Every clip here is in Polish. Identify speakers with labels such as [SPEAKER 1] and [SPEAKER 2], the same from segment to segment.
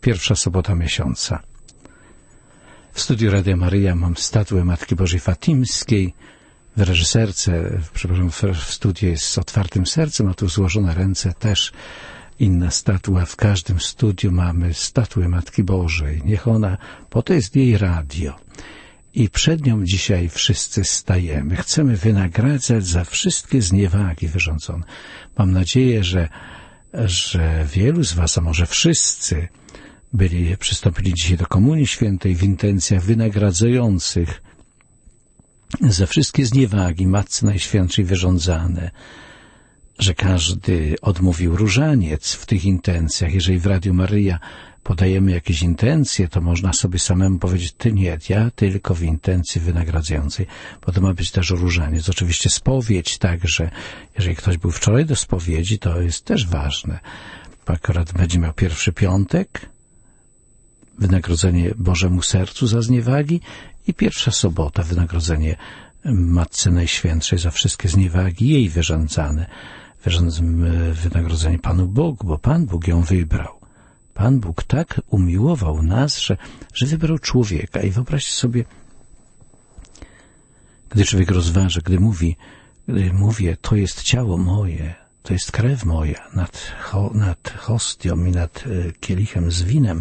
[SPEAKER 1] pierwsza sobota miesiąca. W studiu Radia Maryja mam statuę Matki Bożej Fatimskiej. W reżyserce, w studiu jest z otwartym sercem, a tu złożone ręce też inna statua. W każdym studiu mamy statuę Matki Bożej. Niech ona, bo to jest jej radio. I przed nią dzisiaj wszyscy stajemy. Chcemy wynagradzać za wszystkie zniewagi wyrządzone. Mam nadzieję, że wielu z was, a może wszyscy, przystąpili dzisiaj do Komunii Świętej w intencjach wynagradzających za wszystkie zniewagi Matce Najświętszej wyrządzane, że każdy odmówił różaniec w tych intencjach. Jeżeli w Radiu Maryja podajemy jakieś intencje, to można sobie samemu powiedzieć, ty nie, ja tylko w intencji wynagradzającej, bo to ma być też różaniec. Oczywiście spowiedź także, jeżeli ktoś był wczoraj do spowiedzi, to jest też ważne. Akurat będzie miał pierwszy piątek, wynagrodzenie Bożemu Sercu za zniewagi i pierwsza sobota, wynagrodzenie Matce Najświętszej za wszystkie zniewagi jej wyrządzane. Wynagrodzenie Panu Bogu, bo Pan Bóg ją wybrał. Pan Bóg tak umiłował nas, że wybrał człowieka. I wyobraźcie sobie, gdy człowiek rozważa, gdy mówię, to jest ciało moje, to jest krew moja, nad hostią i nad kielichem z winem,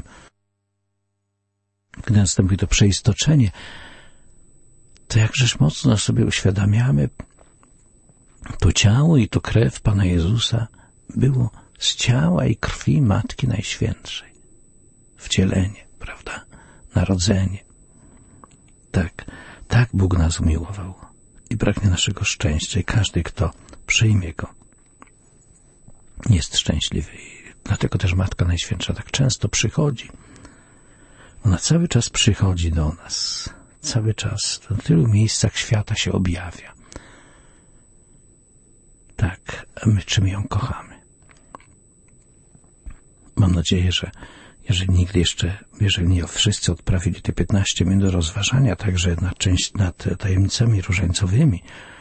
[SPEAKER 1] gdy następuje to przeistoczenie, to jakżeż mocno sobie uświadamiamy, to ciało i to krew Pana Jezusa było z ciała i krwi Matki Najświętszej. Wcielenie, prawda? Narodzenie. Tak Bóg nas umiłował. I braknie naszego szczęścia. I każdy, kto przyjmie Go, jest szczęśliwy. I dlatego też Matka Najświętsza tak często przychodzi. Ona cały czas przychodzi do nas. Cały czas w tylu miejscach świata się objawia. Tak, a my czym ją kochamy? Mam nadzieję, że jeżeli nie wszyscy odprawili te 15 minut rozważania, także nad tajemnicami różańcowymi,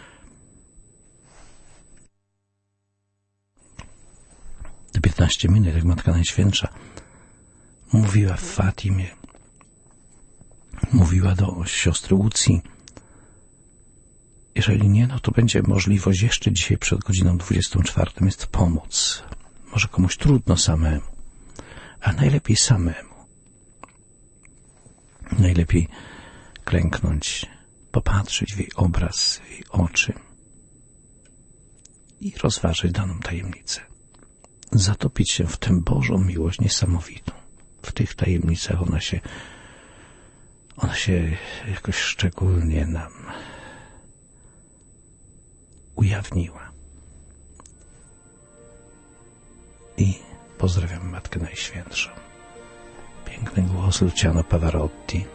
[SPEAKER 1] te 15 minut, jak Matka Najświętsza mówiła w Fatimie, mówiła do siostry Łucji. Jeżeli nie, no to będzie możliwość jeszcze dzisiaj przed godziną 24 jest pomoc. Może komuś trudno samemu, a najlepiej samemu. Najlepiej klęknąć, popatrzeć w jej obraz, w jej oczy i rozważyć daną tajemnicę. Zatopić się w tę Bożą miłość niesamowitą. W tych tajemnicach ona się jakoś szczególnie nam ujawniła. I pozdrawiam Matkę Najświętszą. Piękny głos Luciano Pavarotti.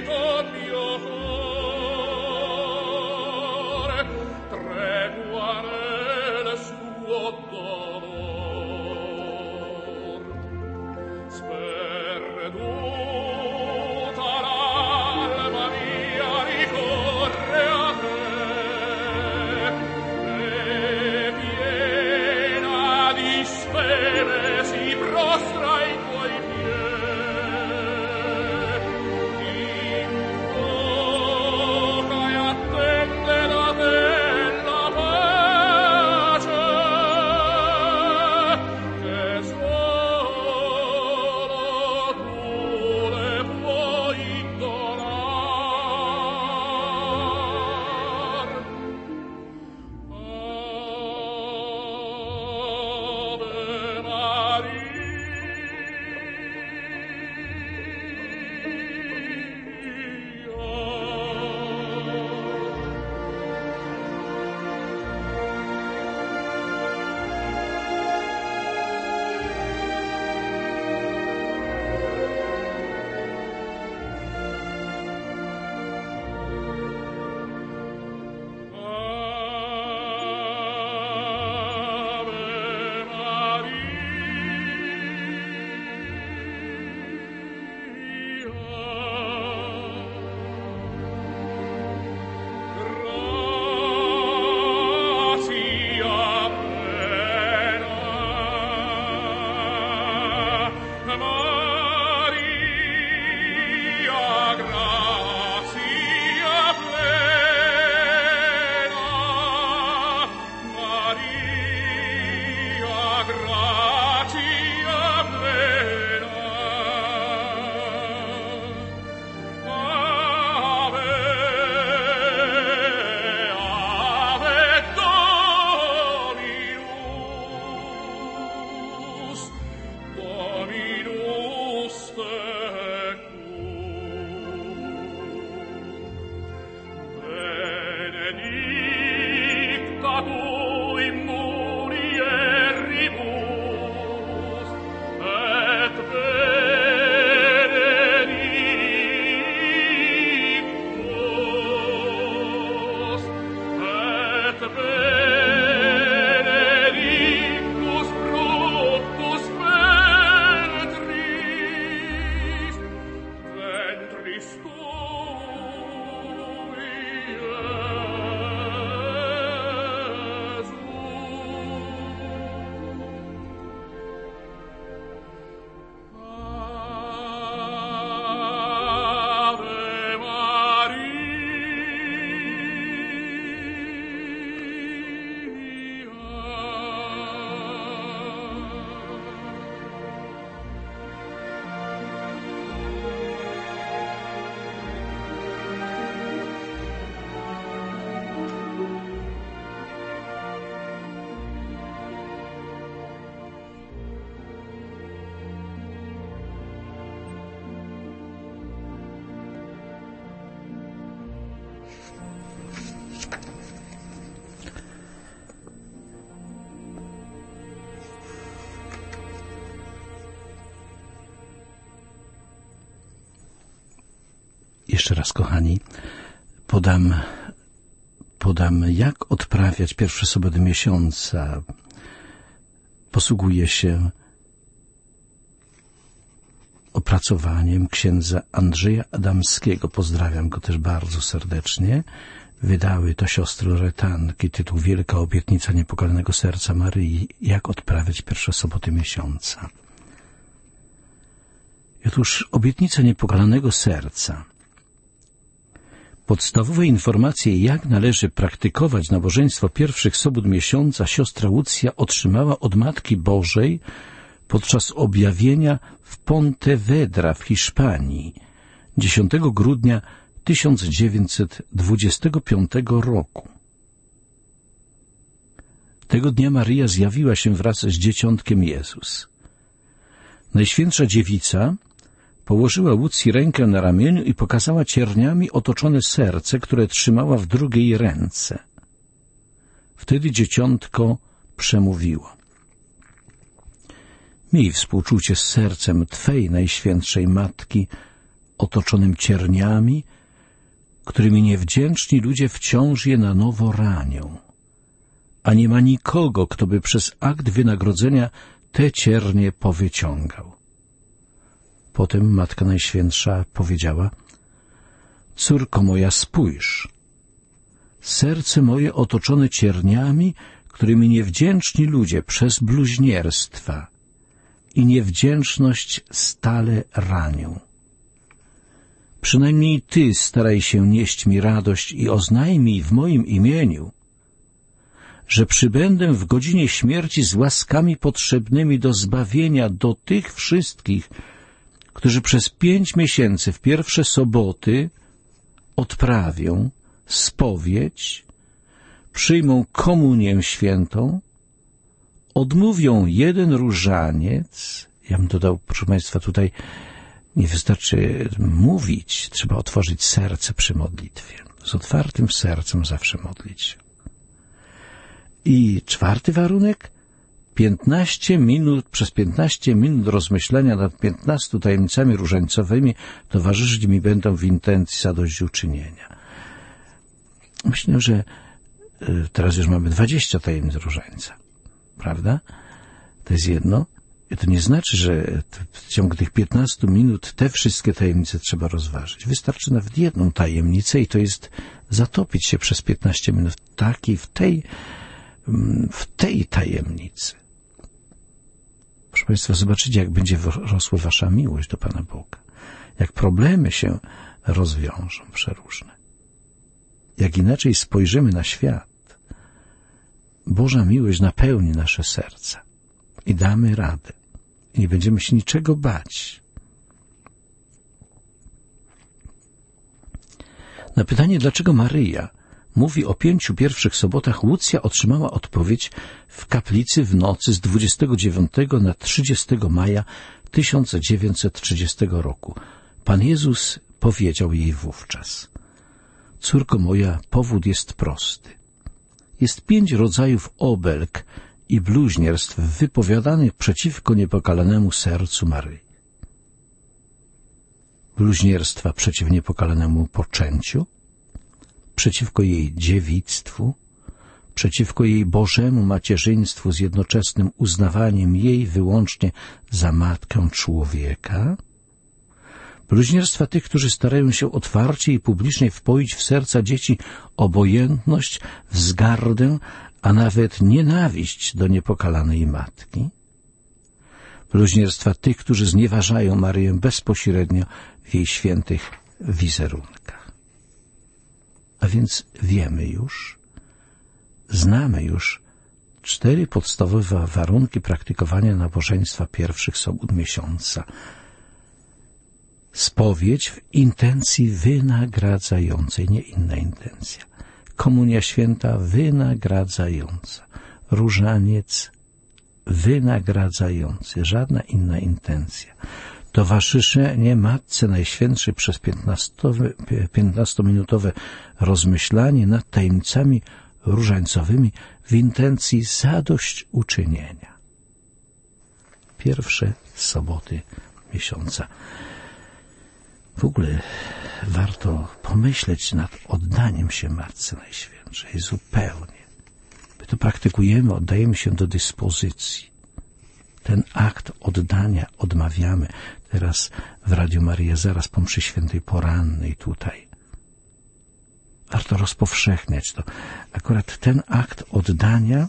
[SPEAKER 2] Guarda
[SPEAKER 1] Jeszcze raz, kochani, podam, jak odprawiać pierwsze soboty miesiąca. Posługuję się opracowaniem księdza Andrzeja Adamskiego. Pozdrawiam go też bardzo serdecznie. Wydały to siostry Loretanki, tytuł Wielka obietnica Niepokalanego Serca Maryi. Jak odprawiać pierwsze soboty miesiąca. I otóż obietnica Niepokalanego Serca. Podstawowe informacje, jak należy praktykować nabożeństwo pierwszych sobót miesiąca, siostra Łucja otrzymała od Matki Bożej podczas objawienia w Pontevedra w Hiszpanii 10 grudnia 1925 roku. Tego dnia Maryja zjawiła się wraz z dzieciątkiem Jezus. Najświętsza Dziewica położyła Łucji rękę na ramieniu i pokazała cierniami otoczone serce, które trzymała w drugiej ręce. Wtedy dzieciątko przemówiło: miej współczucie z sercem Twej Najświętszej Matki, otoczonym cierniami, którymi niewdzięczni ludzie wciąż je na nowo ranią, a nie ma nikogo, kto by przez akt wynagrodzenia te ciernie powyciągał. Potem Matka Najświętsza powiedziała: córko moja, spójrz, serce moje otoczone cierniami, którymi niewdzięczni ludzie przez bluźnierstwa i niewdzięczność stale ranią. Przynajmniej Ty staraj się nieść mi radość i oznajmij w moim imieniu, że przybędę w godzinie śmierci z łaskami potrzebnymi do zbawienia do tych wszystkich, którzy przez 5 miesięcy w pierwsze soboty odprawią spowiedź, przyjmą komunię świętą, odmówią 1 różaniec. Ja bym dodał, proszę Państwa, tutaj nie wystarczy mówić, trzeba otworzyć serce przy modlitwie. Z otwartym sercem zawsze modlić się. I 4. warunek: 15 minut, przez 15 minut rozmyślenia nad 15 tajemnicami różańcowymi towarzyszyć mi będą w intencji zadośćuczynienia. Myślę, że teraz już mamy 20 tajemnic różańca, prawda? To jest jedno. I to nie znaczy, że w ciągu tych 15 minut te wszystkie tajemnice trzeba rozważyć. Wystarczy nawet 1 tajemnicę i to jest zatopić się przez 15 minut w tej tajemnicy. Proszę Państwa, zobaczycie, jak będzie rosła wasza miłość do Pana Boga. Jak problemy się rozwiążą przeróżne. Jak inaczej spojrzymy na świat, Boża miłość napełni nasze serca i damy radę. I nie będziemy się niczego bać. Na pytanie, dlaczego Maryja mówi o 5 pierwszych sobotach, Łucja otrzymała odpowiedź w kaplicy w nocy z 29 na 30 maja 1930 roku. Pan Jezus powiedział jej wówczas: córko moja, powód jest prosty. jest 5 rodzajów obelg i bluźnierstw wypowiadanych przeciwko niepokalanemu sercu Maryi. Bluźnierstwa przeciw niepokalanemu poczęciu, przeciwko jej dziewictwu, przeciwko jej Bożemu macierzyństwu z jednoczesnym uznawaniem jej wyłącznie za matkę człowieka, bluźnierstwa tych, którzy starają się otwarcie i publicznie wpoić w serca dzieci obojętność, wzgardę, a nawet nienawiść do niepokalanej matki, bluźnierstwa tych, którzy znieważają Maryję bezpośrednio w jej świętych wizerunkach. A więc wiemy już, znamy już 4 podstawowe warunki praktykowania nabożeństwa pierwszych sobót miesiąca. Spowiedź w intencji wynagradzającej, nie inna intencja. Komunia święta wynagradzająca. Różaniec wynagradzający. Żadna inna intencja. Towarzyszenie Matce Najświętszej przez 15-minutowe rozmyślanie nad tajemnicami różańcowymi w intencji zadośćuczynienia. Pierwsze soboty miesiąca. W ogóle warto pomyśleć nad oddaniem się Matce Najświętszej zupełnie. My to praktykujemy, oddajemy się do dyspozycji. Ten akt oddania odmawiamy teraz w Radiu Maryja, zaraz po mszy świętej porannej tutaj. Warto rozpowszechniać to. Akurat ten akt oddania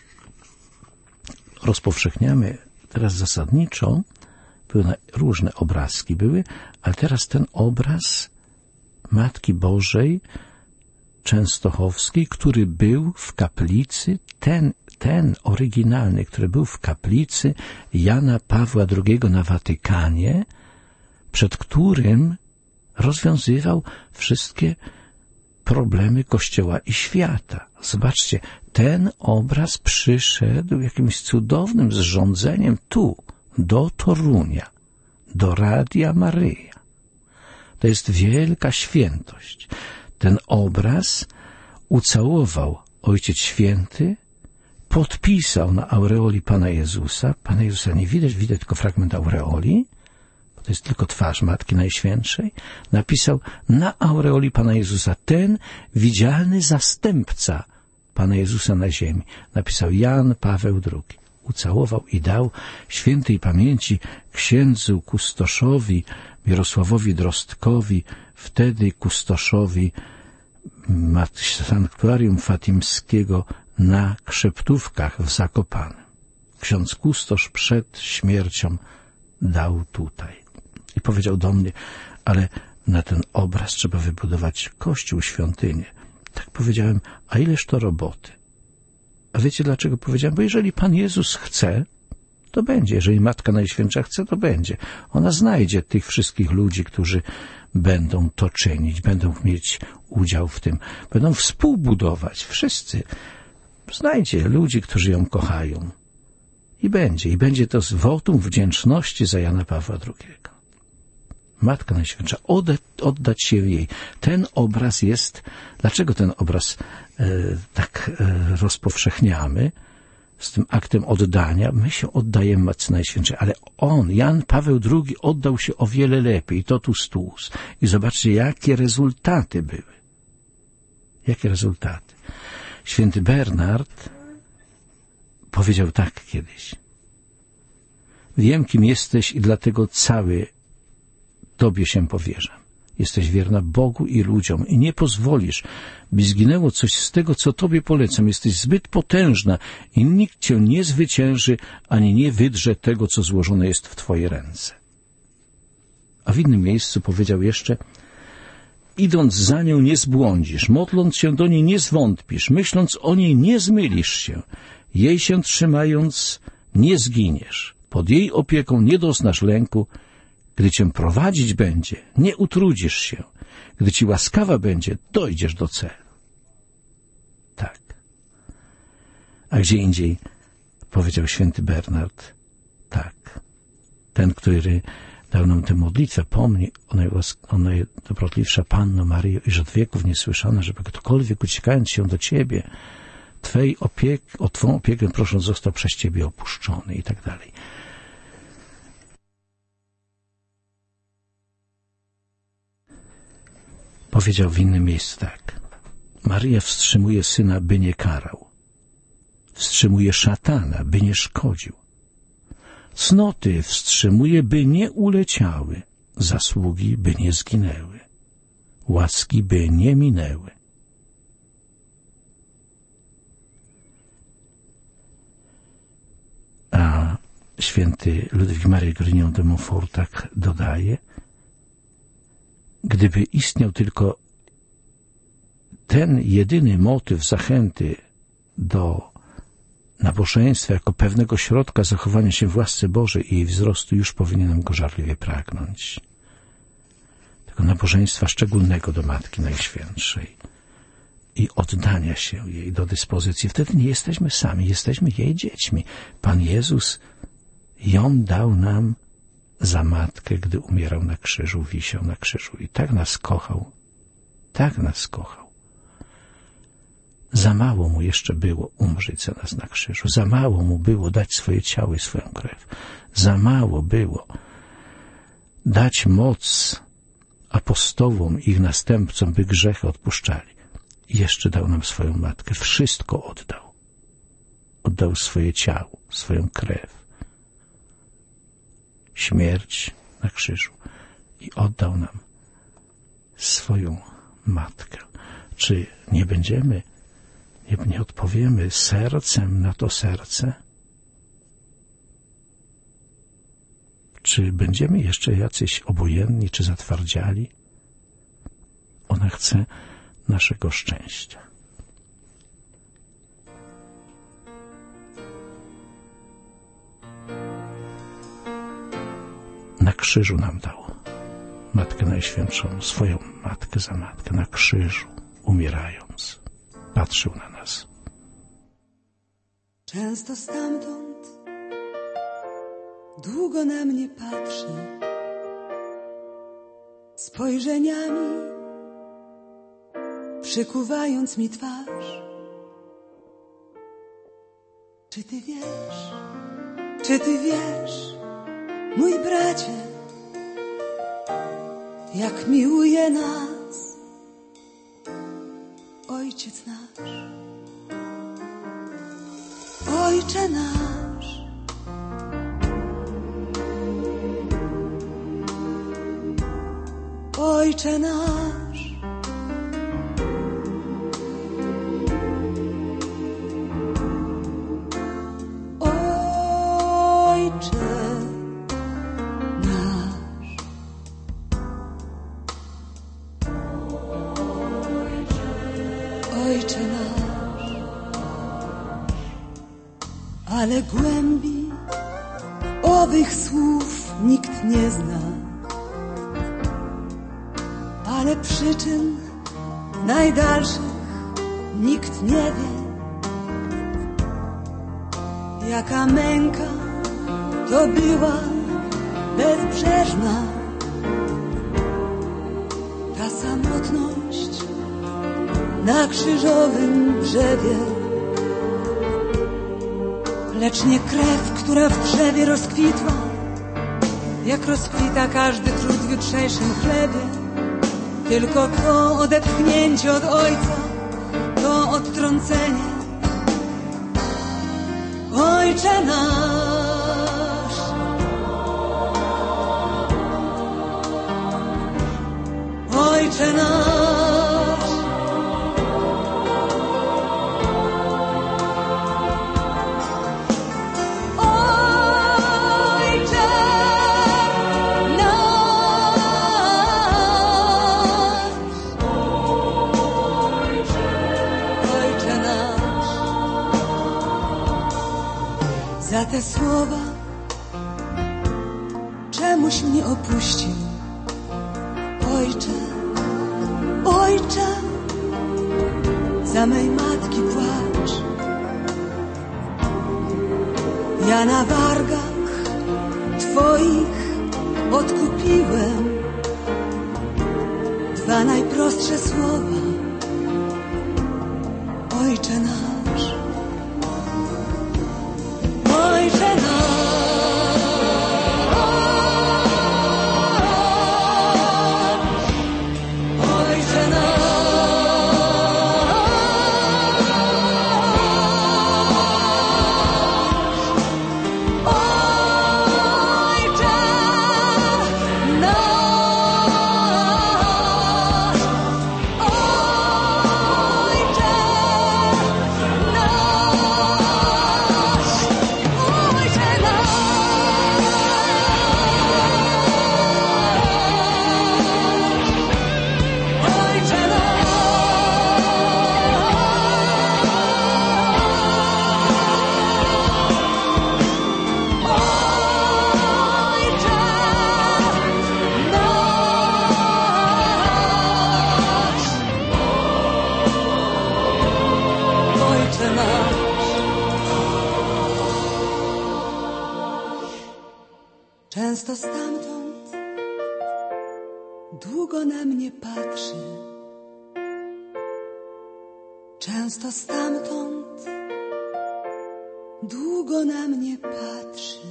[SPEAKER 1] rozpowszechniamy teraz zasadniczo. Różne obrazki były, ale teraz ten obraz Matki Bożej Częstochowskiej, który był w kaplicy, ten oryginalny, który był w kaplicy Jana Pawła II na Watykanie, przed którym rozwiązywał wszystkie problemy Kościoła i świata. Zobaczcie, ten obraz przyszedł jakimś cudownym zrządzeniem tu, do Torunia, do Radia Maryja. To jest wielka świętość. Ten obraz ucałował Ojciec Święty, podpisał na aureoli Pana Jezusa. Pana Jezusa nie widać, widać tylko fragment aureoli, bo to jest tylko twarz Matki Najświętszej. Napisał na aureoli Pana Jezusa, ten widzialny zastępca Pana Jezusa na ziemi. Napisał Jan Paweł II. Ucałował i dał świętej pamięci księdzu kustoszowi Mirosławowi Drostkowi, wtedy kustoszowi sanktuarium fatimskiego na Krzeptówkach w Zakopanem. Ksiądz kustosz przed śmiercią dał tutaj. I powiedział do mnie, ale na ten obraz trzeba wybudować kościół, świątynię. Tak powiedziałem, a ileż to roboty? A wiecie dlaczego powiedziałem? Bo jeżeli Pan Jezus chce, to będzie. Jeżeli Matka Najświętsza chce, to będzie. Ona znajdzie tych wszystkich ludzi, którzy będą to czynić, będą mieć udział w tym, będą współbudować. Wszyscy. Znajdzie ludzi, którzy ją kochają. I będzie to z wotum wdzięczności za Jana Pawła II. Matka Najświętsza, oddać się jej. Ten obraz jest, dlaczego ten obraz rozpowszechniamy z tym aktem oddania? My się oddajemy Matce Najświętszej, ale Jan Paweł II oddał się o wiele lepiej, totus tuus. I zobaczcie, jakie rezultaty były. Jakie rezultaty. Święty Bernard powiedział tak kiedyś. Wiem, kim jesteś i dlatego cały Tobie się powierzam. Jesteś wierna Bogu i ludziom i nie pozwolisz, by zginęło coś z tego, co Tobie polecam. Jesteś zbyt potężna i nikt Cię nie zwycięży, ani nie wydrze tego, co złożone jest w Twoje ręce. A w innym miejscu powiedział jeszcze, idąc za nią nie zbłądzisz, modląc się do niej nie zwątpisz, myśląc o niej nie zmylisz się, jej się trzymając nie zginiesz, pod jej opieką nie doznasz lęku. Gdy Cię prowadzić będzie, nie utrudzisz się. Gdy Ci łaskawa będzie, dojdziesz do celu. Tak. A gdzie indziej powiedział święty Bernard, tak. Ten, który dał nam tę modlitwę, pomni o najdobrotlivsza Panno Maryjo, iż od wieków niesłyszana, żeby ktokolwiek uciekając się do Ciebie, o Twą opiekę prosząc, został przez Ciebie opuszczony i tak dalej. Powiedział w innym miejscu tak. Maryja wstrzymuje Syna, by nie karał. Wstrzymuje szatana, by nie szkodził. Cnoty wstrzymuje, by nie uleciały. Zasługi, by nie zginęły. Łaski, by nie minęły. A święty Ludwik Maria Grignon de Montfort tak dodaje, gdyby istniał tylko ten jedyny motyw zachęty do nabożeństwa jako pewnego środka zachowania się w łasce Bożej i jej wzrostu, już powinienem go żarliwie pragnąć. Tego nabożeństwa szczególnego do Matki Najświętszej i oddania się jej do dyspozycji. Wtedy nie jesteśmy sami, jesteśmy jej dziećmi. Pan Jezus ją dał nam za Matkę, gdy umierał na krzyżu, wisiał na krzyżu i tak nas kochał, tak nas kochał. Za mało mu jeszcze było umrzeć za nas na krzyżu, za mało mu było dać swoje ciało i swoją krew, za mało było dać moc apostołom i ich następcom, by grzechy odpuszczali. I jeszcze dał nam swoją Matkę, wszystko oddał. Oddał swoje ciało, swoją krew, śmierć na krzyżu i oddał nam swoją Matkę. Czy nie będziemy, nie odpowiemy sercem na to serce? Czy będziemy jeszcze jacyś obojętni czy zatwardziali? Ona chce naszego szczęścia. Na krzyżu nam dał Matkę Najświętszą, swoją Matkę za Matkę, na krzyżu, umierając, patrzył na nas.
[SPEAKER 2] Często stamtąd długo na mnie patrzy, spojrzeniami przykuwając mi twarz. Czy ty wiesz, mój bracie, jak miłuje nas Ojciec nasz, Ojcze nasz. Ojcze nasz, Ojcze nasz, ale głębi owych słów nikt nie zna, ale przyczyn najdalszych nikt nie wie. Jaka męka to była bezbrzeżna, ta samotność na krzyżowym drzewie. Lecz nie krew, która w drzewie rozkwitła, jak rozkwita każdy trud w jutrzejszym chlebie, tylko to odepchnięcie od Ojca, to odtrącenie. Ojcze nasz, Ojcze nasz, Ojcze nasz, Ojcze nasz. Za te słowa czemuś mnie opuścił, Ojcze, Ojcze, za mej matki płacz. Ja na wargach Twoich odkupiłem dwa najprostsze słowa, Ojcze nasz. nasz. Często stamtąd długo na mnie patrzy. Często stamtąd długo na mnie patrzy.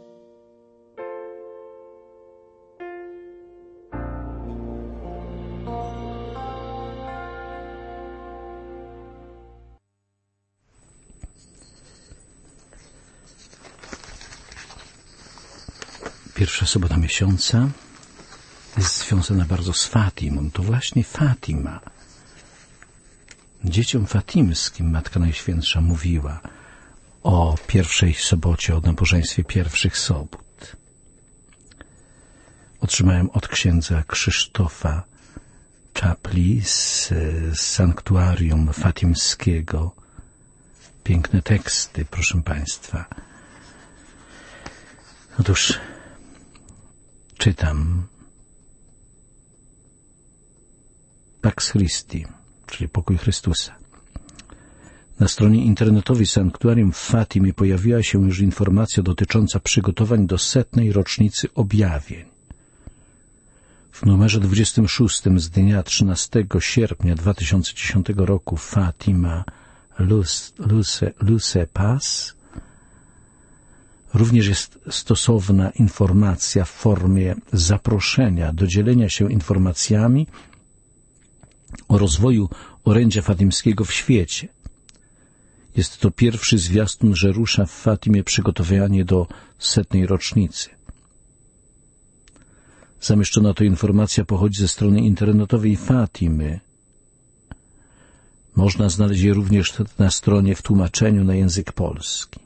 [SPEAKER 1] Pierwsza sobota miesiąca jest związana bardzo z Fatimą. To właśnie Fatima. Dzieciom fatimskim Matka Najświętsza mówiła o pierwszej sobocie, o nabożeństwie pierwszych sobót. Otrzymałem od księdza Krzysztofa Czapli z sanktuarium fatimskiego piękne teksty, proszę Państwa. Otóż czytam Pax Christi, czyli pokój Chrystusa. Na stronie internetowej sanktuarium w Fatimie pojawiła się już informacja dotycząca przygotowań do 100. rocznicy objawień. W numerze 26 z dnia 13 sierpnia 2010 roku Fatima Luce Paz również jest stosowna informacja w formie zaproszenia do dzielenia się informacjami o rozwoju orędzia fatimskiego w świecie. Jest to pierwszy zwiastun, że rusza w Fatimie przygotowanie do 100. rocznicy. Zamieszczona to informacja pochodzi ze strony internetowej Fatimy. Można znaleźć je również na stronie w tłumaczeniu na język polski.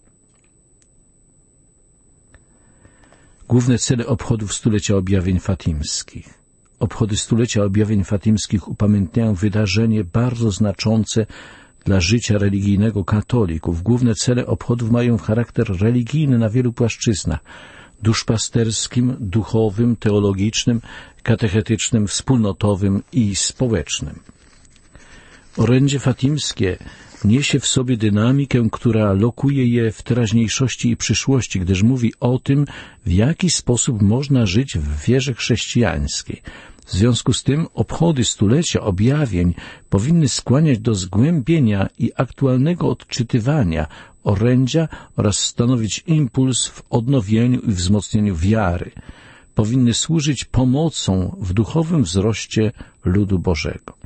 [SPEAKER 1] Główne cele obchodów stulecia objawień fatimskich. Obchody stulecia objawień fatimskich upamiętniają wydarzenie bardzo znaczące dla życia religijnego katolików. Główne cele obchodów mają charakter religijny na wielu płaszczyznach: duszpasterskim, duchowym, teologicznym, katechetycznym, wspólnotowym i społecznym. Orędzie fatimskie niesie w sobie dynamikę, która lokuje je w teraźniejszości i przyszłości, gdyż mówi o tym, w jaki sposób można żyć w wierze chrześcijańskiej. W związku z tym obchody stulecia objawień powinny skłaniać do zgłębienia i aktualnego odczytywania orędzia oraz stanowić impuls w odnowieniu i wzmocnieniu wiary. Powinny służyć pomocą w duchowym wzroście ludu Bożego.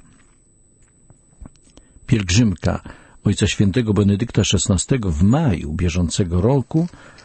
[SPEAKER 1] Pielgrzymka Ojca Świętego Benedykta XVI w maju bieżącego roku,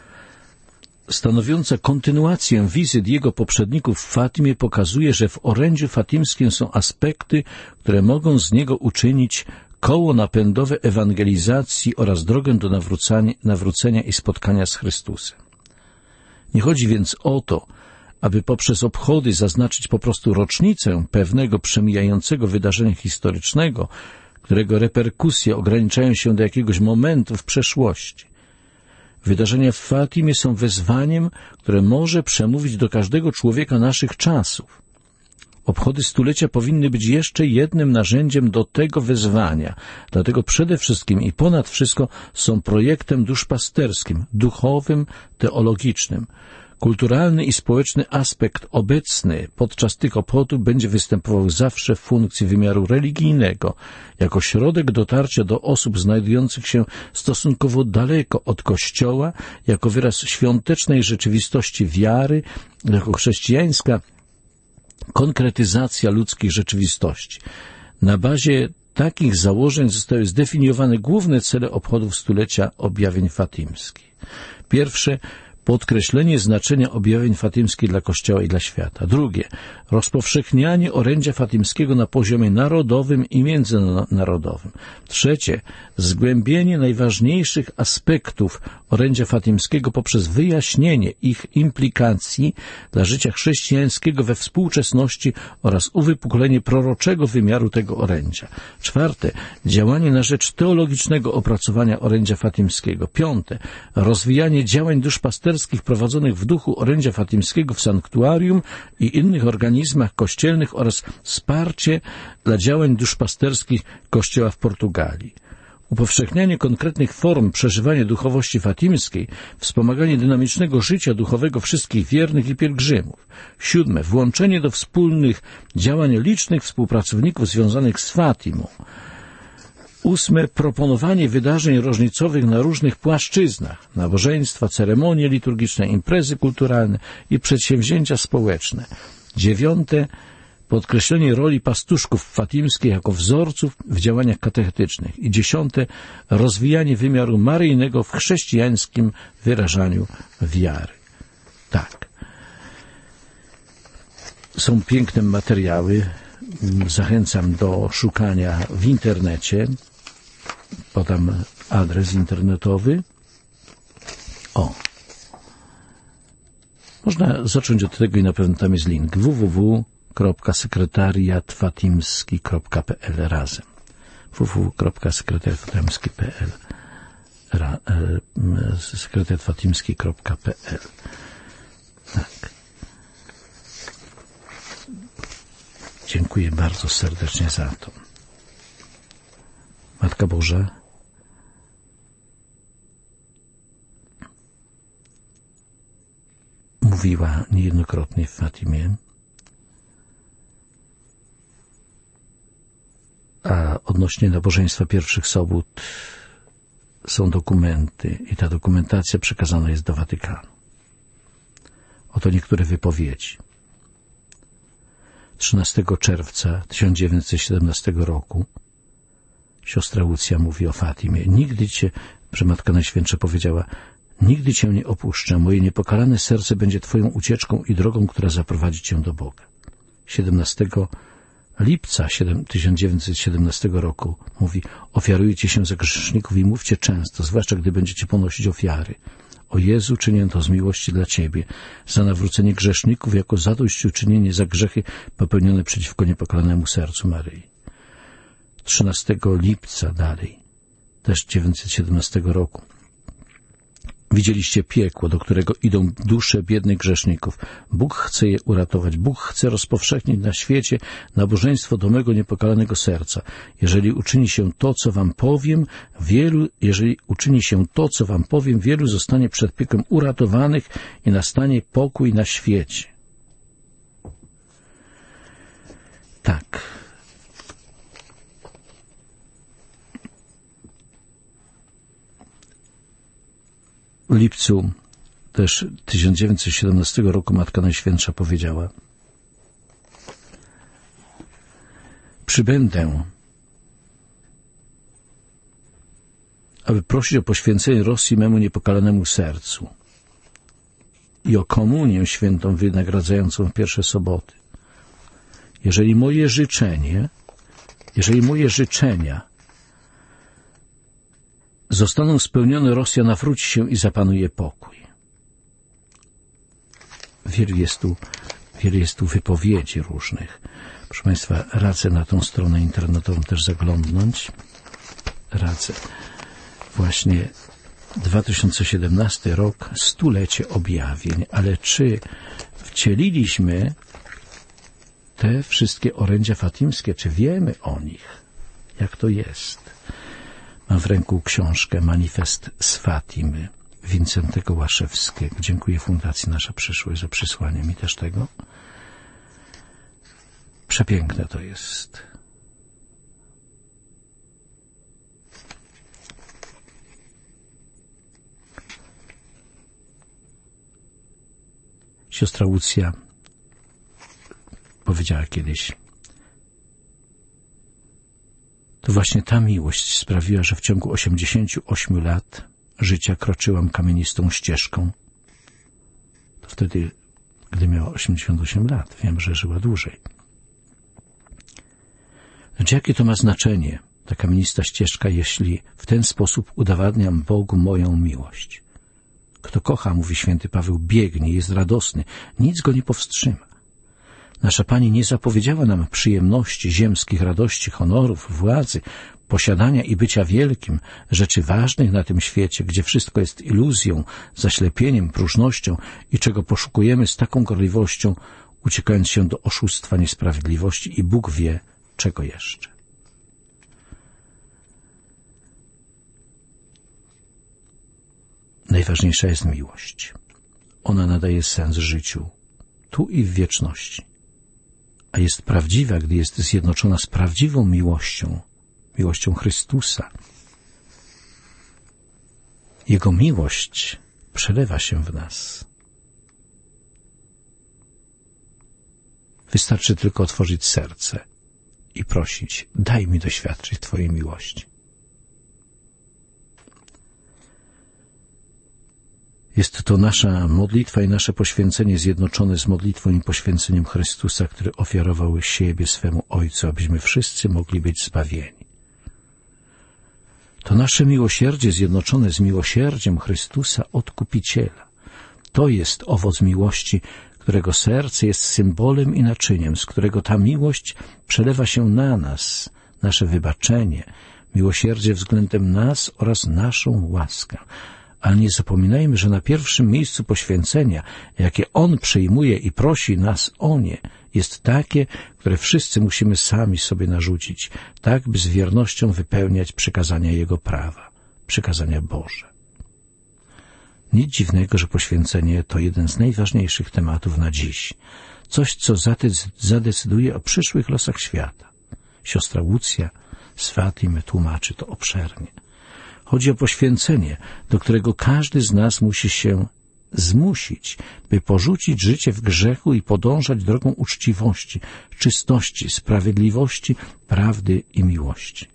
[SPEAKER 1] stanowiąca kontynuację wizyt jego poprzedników w Fatimie, pokazuje, że w orędziu fatimskim są aspekty, które mogą z niego uczynić koło napędowe ewangelizacji oraz drogę do nawrócenia i spotkania z Chrystusem. Nie chodzi więc o to, aby poprzez obchody zaznaczyć po prostu rocznicę pewnego przemijającego wydarzenia historycznego, którego reperkusje ograniczają się do jakiegoś momentu w przeszłości. Wydarzenia w Fatimie są wezwaniem, które może przemówić do każdego człowieka naszych czasów. Obchody stulecia powinny być jeszcze jednym narzędziem do tego wezwania, dlatego przede wszystkim i ponad wszystko są projektem duszpasterskim, duchowym, teologicznym. Kulturalny i społeczny aspekt obecny podczas tych obchodów będzie występował zawsze w funkcji wymiaru religijnego, jako środek dotarcia do osób znajdujących się stosunkowo daleko od Kościoła, jako wyraz świątecznej rzeczywistości wiary, jako chrześcijańska konkretyzacja ludzkich rzeczywistości. Na bazie takich założeń zostały zdefiniowane główne cele obchodów stulecia objawień fatimskich. Pierwsze, podkreślenie znaczenia objawień fatymskich dla Kościoła i dla świata. Drugie, rozpowszechnianie orędzia fatymskiego na poziomie narodowym i międzynarodowym. Trzecie, zgłębienie najważniejszych aspektów orędzia fatymskiego poprzez wyjaśnienie ich implikacji dla życia chrześcijańskiego we współczesności oraz uwypuklenie proroczego wymiaru tego orędzia. Czwarte, działanie na rzecz teologicznego opracowania orędzia fatymskiego. Piąte, rozwijanie działań duszpasterskich prowadzonych w duchu orędzia fatymskiego w sanktuarium i innych organizmach kościelnych oraz wsparcie dla działań duszpasterskich Kościoła w Portugalii. upowszechnianie konkretnych form przeżywania duchowości fatimskiej, wspomaganie dynamicznego życia duchowego wszystkich wiernych i pielgrzymów. 7. Włączenie do wspólnych działań licznych współpracowników związanych z Fatimą. 8. Proponowanie wydarzeń rożnicowych na różnych płaszczyznach: nabożeństwa, ceremonie liturgiczne, imprezy kulturalne i przedsięwzięcia społeczne. 9. Podkreślenie roli pastuszków fatimskich jako wzorców w działaniach katechetycznych. I 10. Rozwijanie wymiaru maryjnego w chrześcijańskim wyrażaniu wiary. Tak. Są piękne materiały. Zachęcam do szukania w internecie. Podam adres internetowy. Można zacząć od tego i na pewno tam jest link www.sekretariatfatimski.pl razem. www.sekretariatfatimski.pl sekretariatfatimski.pl. Tak. Dziękuję bardzo serdecznie za to. Matka Boża mówiła niejednokrotnie w Fatimie, a odnośnie nabożeństwa pierwszych sobót są dokumenty i ta dokumentacja przekazana jest do Watykanu. Oto niektóre wypowiedzi. 13 czerwca 1917 roku siostra Łucja mówi o Fatimie. Nigdy Cię, że Matka Najświętsza powiedziała, nigdy Cię nie opuszczę. Moje niepokalane serce będzie Twoją ucieczką i drogą, która zaprowadzi Cię do Boga. 17 lipca 1917 roku mówi, ofiarujcie się za grzeszników i mówcie często, zwłaszcza gdy będziecie ponosić ofiary. O Jezu, czynię to z miłości dla Ciebie, za nawrócenie grzeszników jako zadośćuczynienie za grzechy popełnione przeciwko niepokalanemu sercu Maryi. 13 lipca dalej, też 1917 roku. Widzieliście piekło, do którego idą dusze biednych grzeszników. Bóg chce je uratować. Bóg chce rozpowszechnić na świecie nabożeństwo do mego niepokalanego serca. Jeżeli uczyni się to, co wam powiem, wielu zostanie przed piekłem uratowanych i nastanie pokój na świecie. Tak. W lipcu też 1917 roku Matka Najświętsza powiedziała: przybędę, aby prosić o poświęcenie Rosji memu niepokalanemu sercu i o komunię świętą wynagradzającą w pierwsze soboty. Jeżeli moje życzenia zostaną spełnione, Rosja nawróci się i zapanuje pokój. Wiele jest tu wypowiedzi różnych. Proszę Państwa, radzę na tą stronę internetową też zaglądnąć. Radzę. Właśnie 2017 rok, 100-lecie objawień, ale czy wcieliliśmy te wszystkie orędzia fatimskie, czy wiemy o nich? Jak to jest? Mam w ręku książkę Manifest z Fatimy Wincentego Łaszewskiego. Dziękuję Fundacji Nasza Przyszłość za przysłanie mi też tego. Przepiękne to jest. Siostra Łucja powiedziała kiedyś: to właśnie ta miłość sprawiła, że w ciągu 88 lat życia kroczyłam kamienistą ścieżką. To wtedy, gdy miała 88 lat, wiem, że żyła dłużej. Lecz jakie to ma znaczenie, ta kamienista ścieżka, jeśli w ten sposób udowadniam Bogu moją miłość? Kto kocha, mówi święty Paweł, biegnie, jest radosny, nic go nie powstrzyma. Nasza Pani nie zapowiedziała nam przyjemności, ziemskich radości, honorów, władzy, posiadania i bycia wielkim, rzeczy ważnych na tym świecie, gdzie wszystko jest iluzją, zaślepieniem, próżnością i czego poszukujemy z taką gorliwością, uciekając się do oszustwa, niesprawiedliwości i Bóg wie, czego jeszcze. Najważniejsza jest miłość. Ona nadaje sens życiu, tu i w wieczności. A jest prawdziwa, gdy jest zjednoczona z prawdziwą miłością, miłością Chrystusa. Jego miłość przelewa się w nas. Wystarczy tylko otworzyć serce i prosić: daj mi doświadczyć Twojej miłości. Jest to nasza modlitwa i nasze poświęcenie zjednoczone z modlitwą i poświęceniem Chrystusa, który ofiarował siebie swemu Ojcu, abyśmy wszyscy mogli być zbawieni. To nasze miłosierdzie zjednoczone z miłosierdziem Chrystusa Odkupiciela. To jest owoc miłości, którego serce jest symbolem i naczyniem, z którego ta miłość przelewa się na nas, nasze wybaczenie, miłosierdzie względem nas oraz naszą łaskę. Ale nie zapominajmy, że na pierwszym miejscu poświęcenia, jakie On przyjmuje i prosi nas o nie, jest takie, które wszyscy musimy sami sobie narzucić, tak by z wiernością wypełniać przykazania Jego prawa, przykazania Boże. Nic dziwnego, że poświęcenie to jeden z najważniejszych tematów na dziś. Coś, co zadecyduje o przyszłych losach świata. Siostra Łucja z Fatimy tłumaczy to obszernie. Chodzi o poświęcenie, do którego każdy z nas musi się zmusić, by porzucić życie w grzechu i podążać drogą uczciwości, czystości, sprawiedliwości, prawdy i miłości.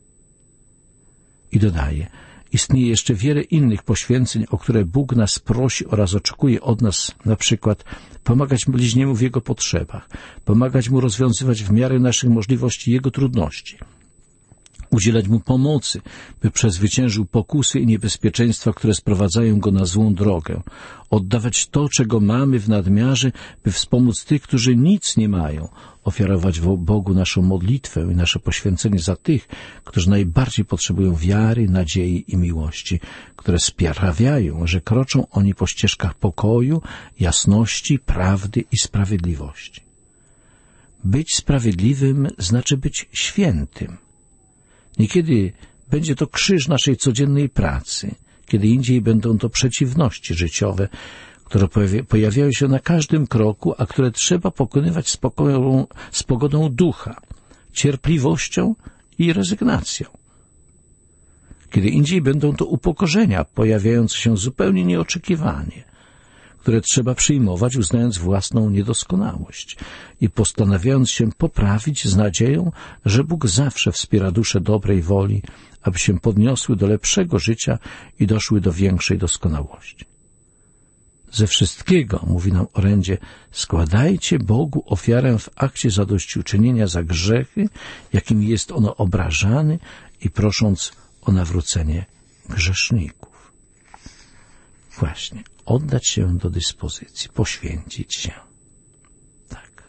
[SPEAKER 1] I dodaje: istnieje jeszcze wiele innych poświęceń, o które Bóg nas prosi oraz oczekuje od nas, na przykład pomagać bliźniemu w jego potrzebach, pomagać mu rozwiązywać w miarę naszych możliwości jego trudności, udzielać mu pomocy, by przezwyciężył pokusy i niebezpieczeństwa, które sprowadzają go na złą drogę, oddawać to, czego mamy w nadmiarze, by wspomóc tych, którzy nic nie mają, ofiarować Bogu naszą modlitwę i nasze poświęcenie za tych, którzy najbardziej potrzebują wiary, nadziei i miłości, które sprawiają, że kroczą oni po ścieżkach pokoju, jasności, prawdy i sprawiedliwości. Być sprawiedliwym znaczy być świętym. Niekiedy będzie to krzyż naszej codziennej pracy, kiedy indziej będą to przeciwności życiowe, które pojawiają się na każdym kroku, a które trzeba pokonywać z pogodą ducha, cierpliwością i rezygnacją. Kiedy indziej będą to upokorzenia pojawiające się zupełnie nieoczekiwanie, które trzeba przyjmować, uznając własną niedoskonałość i postanawiając się poprawić z nadzieją, że Bóg zawsze wspiera dusze dobrej woli, aby się podniosły do lepszego życia i doszły do większej doskonałości. Ze wszystkiego, mówi nam orędzie, składajcie Bogu ofiarę w akcie zadośćuczynienia za grzechy, jakimi jest ono obrażany, i prosząc o nawrócenie grzeszników. Właśnie, oddać się do dyspozycji, poświęcić się. Tak.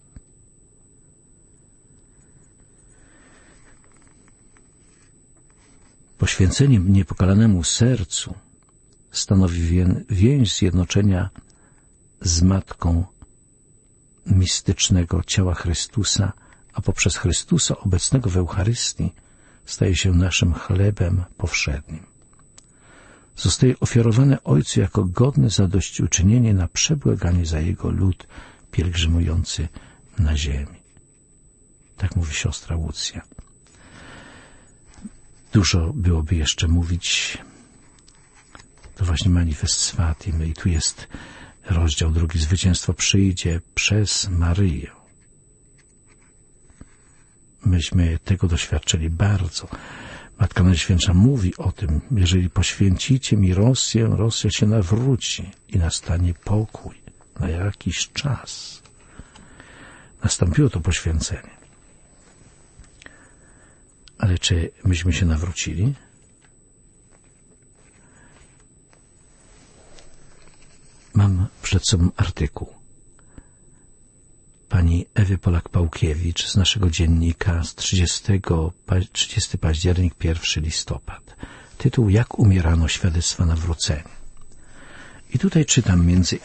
[SPEAKER 1] Poświęcenie niepokalanemu sercu stanowi więź zjednoczenia z Matką mistycznego ciała Chrystusa, a poprzez Chrystusa obecnego w Eucharystii staje się naszym chlebem powszednim. Zostaje ofiarowane Ojcu jako godne zadośćuczynienie na przebłaganie za Jego lud pielgrzymujący na ziemi. Tak mówi siostra Łucja. Dużo byłoby jeszcze mówić. To właśnie manifest z Fatimy i tu jest rozdział 2. Zwycięstwo przyjdzie przez Maryję. Myśmy tego doświadczyli bardzo. Matka Najświętsza mówi o tym: jeżeli poświęcicie mi Rosję, Rosja się nawróci i nastanie pokój na jakiś czas. Nastąpiło to poświęcenie. Ale czy myśmy się nawrócili? Mam przed sobą artykuł pani Ewy Polak-Pałkiewicz z naszego dziennika z 30 październik, 1 listopad. Tytuł: Jak umierano świadectwa nawrócenia. I tutaj czytam między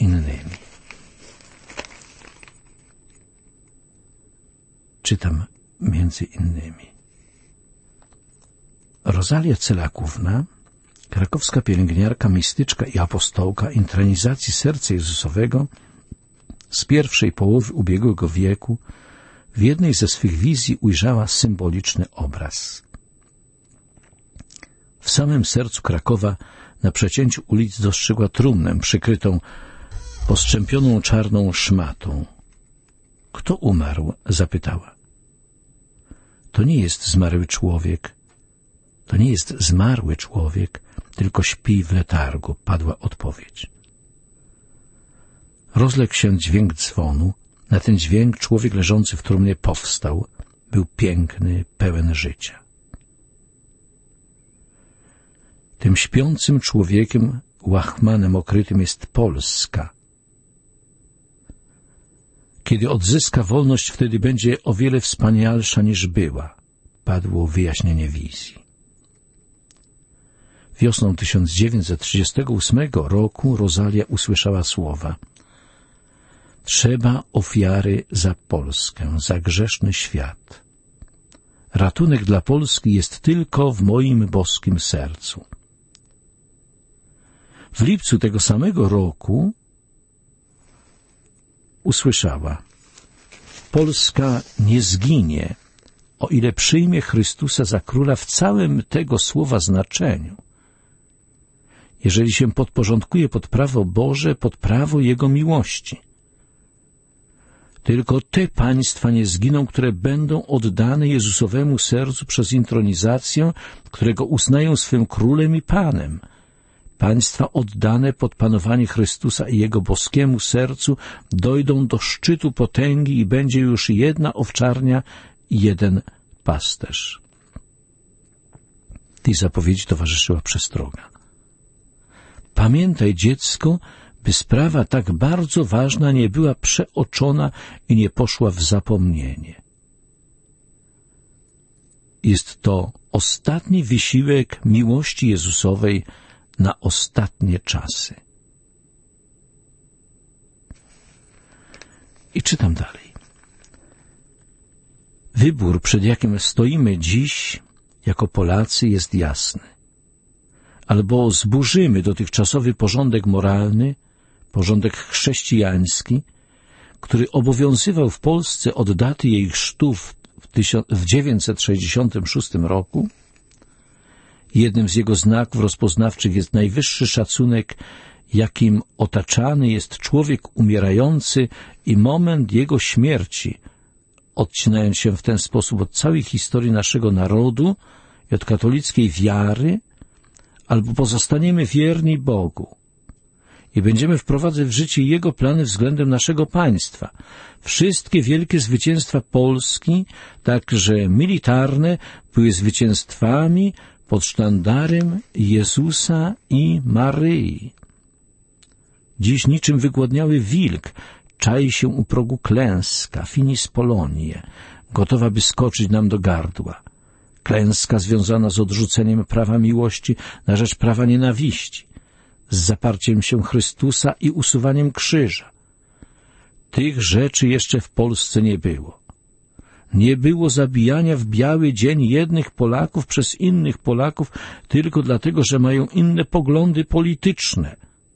[SPEAKER 1] innymi. Rozalia Celakówna Krakowska pielęgniarka, mistyczka i apostołka intronizacji serca Jezusowego z pierwszej połowy ubiegłego wieku w jednej ze swych wizji ujrzała symboliczny obraz. W samym sercu Krakowa na przecięciu ulic dostrzegła trumnę przykrytą postrzępioną czarną szmatą. Kto umarł? Zapytała. To nie jest zmarły człowiek. To nie jest zmarły człowiek, tylko śpi w letargu, padła odpowiedź. Rozległ się dźwięk dzwonu. Na ten dźwięk człowiek leżący w trumnie powstał. Był piękny, pełen życia. Tym śpiącym człowiekiem, łachmanem okrytym jest Polska. Kiedy odzyska wolność, wtedy będzie o wiele wspanialsza niż była, padło wyjaśnienie wizji. Wiosną 1938 roku Rosalia usłyszała słowa: trzeba ofiary za Polskę, za grzeszny świat. Ratunek dla Polski jest tylko w moim boskim sercu. W lipcu tego samego roku usłyszała: Polska nie zginie, o ile przyjmie Chrystusa za króla w całym tego słowa znaczeniu. Jeżeli się podporządkuje pod prawo Boże, pod prawo Jego miłości. Tylko te państwa nie zginą, które będą oddane Jezusowemu sercu przez intronizację, którego uznają swym królem i panem. Państwa oddane pod panowanie Chrystusa i Jego boskiemu sercu dojdą do szczytu potęgi i będzie już jedna owczarnia i jeden pasterz. Tej zapowiedzi towarzyszyła przestroga. Pamiętaj, dziecko, by sprawa tak bardzo ważna nie była przeoczona i nie poszła w zapomnienie. Jest to ostatni wysiłek miłości Jezusowej na ostatnie czasy. I czytam dalej. Wybór, przed jakim stoimy dziś jako Polacy, jest jasny. Albo zburzymy dotychczasowy porządek moralny, porządek chrześcijański, który obowiązywał w Polsce od daty jej chrztu w 966 roku. Jednym z jego znaków rozpoznawczych jest najwyższy szacunek, jakim otaczany jest człowiek umierający i moment jego śmierci, odcinając się w ten sposób od całej historii naszego narodu i od katolickiej wiary, albo pozostaniemy wierni Bogu i będziemy wprowadzać w życie Jego plany względem naszego państwa. Wszystkie wielkie zwycięstwa Polski, także militarne, były zwycięstwami pod sztandarem Jezusa i Maryi. Dziś niczym wygłodniały wilk czai się u progu klęska, finis Polonie, gotowa by skoczyć nam do gardła. Klęska związana z odrzuceniem prawa miłości na rzecz prawa nienawiści, z zaparciem się Chrystusa i usuwaniem krzyża. Tych rzeczy jeszcze w Polsce nie było. Nie było zabijania w biały dzień jednych Polaków przez innych Polaków tylko dlatego, że mają inne poglądy polityczne.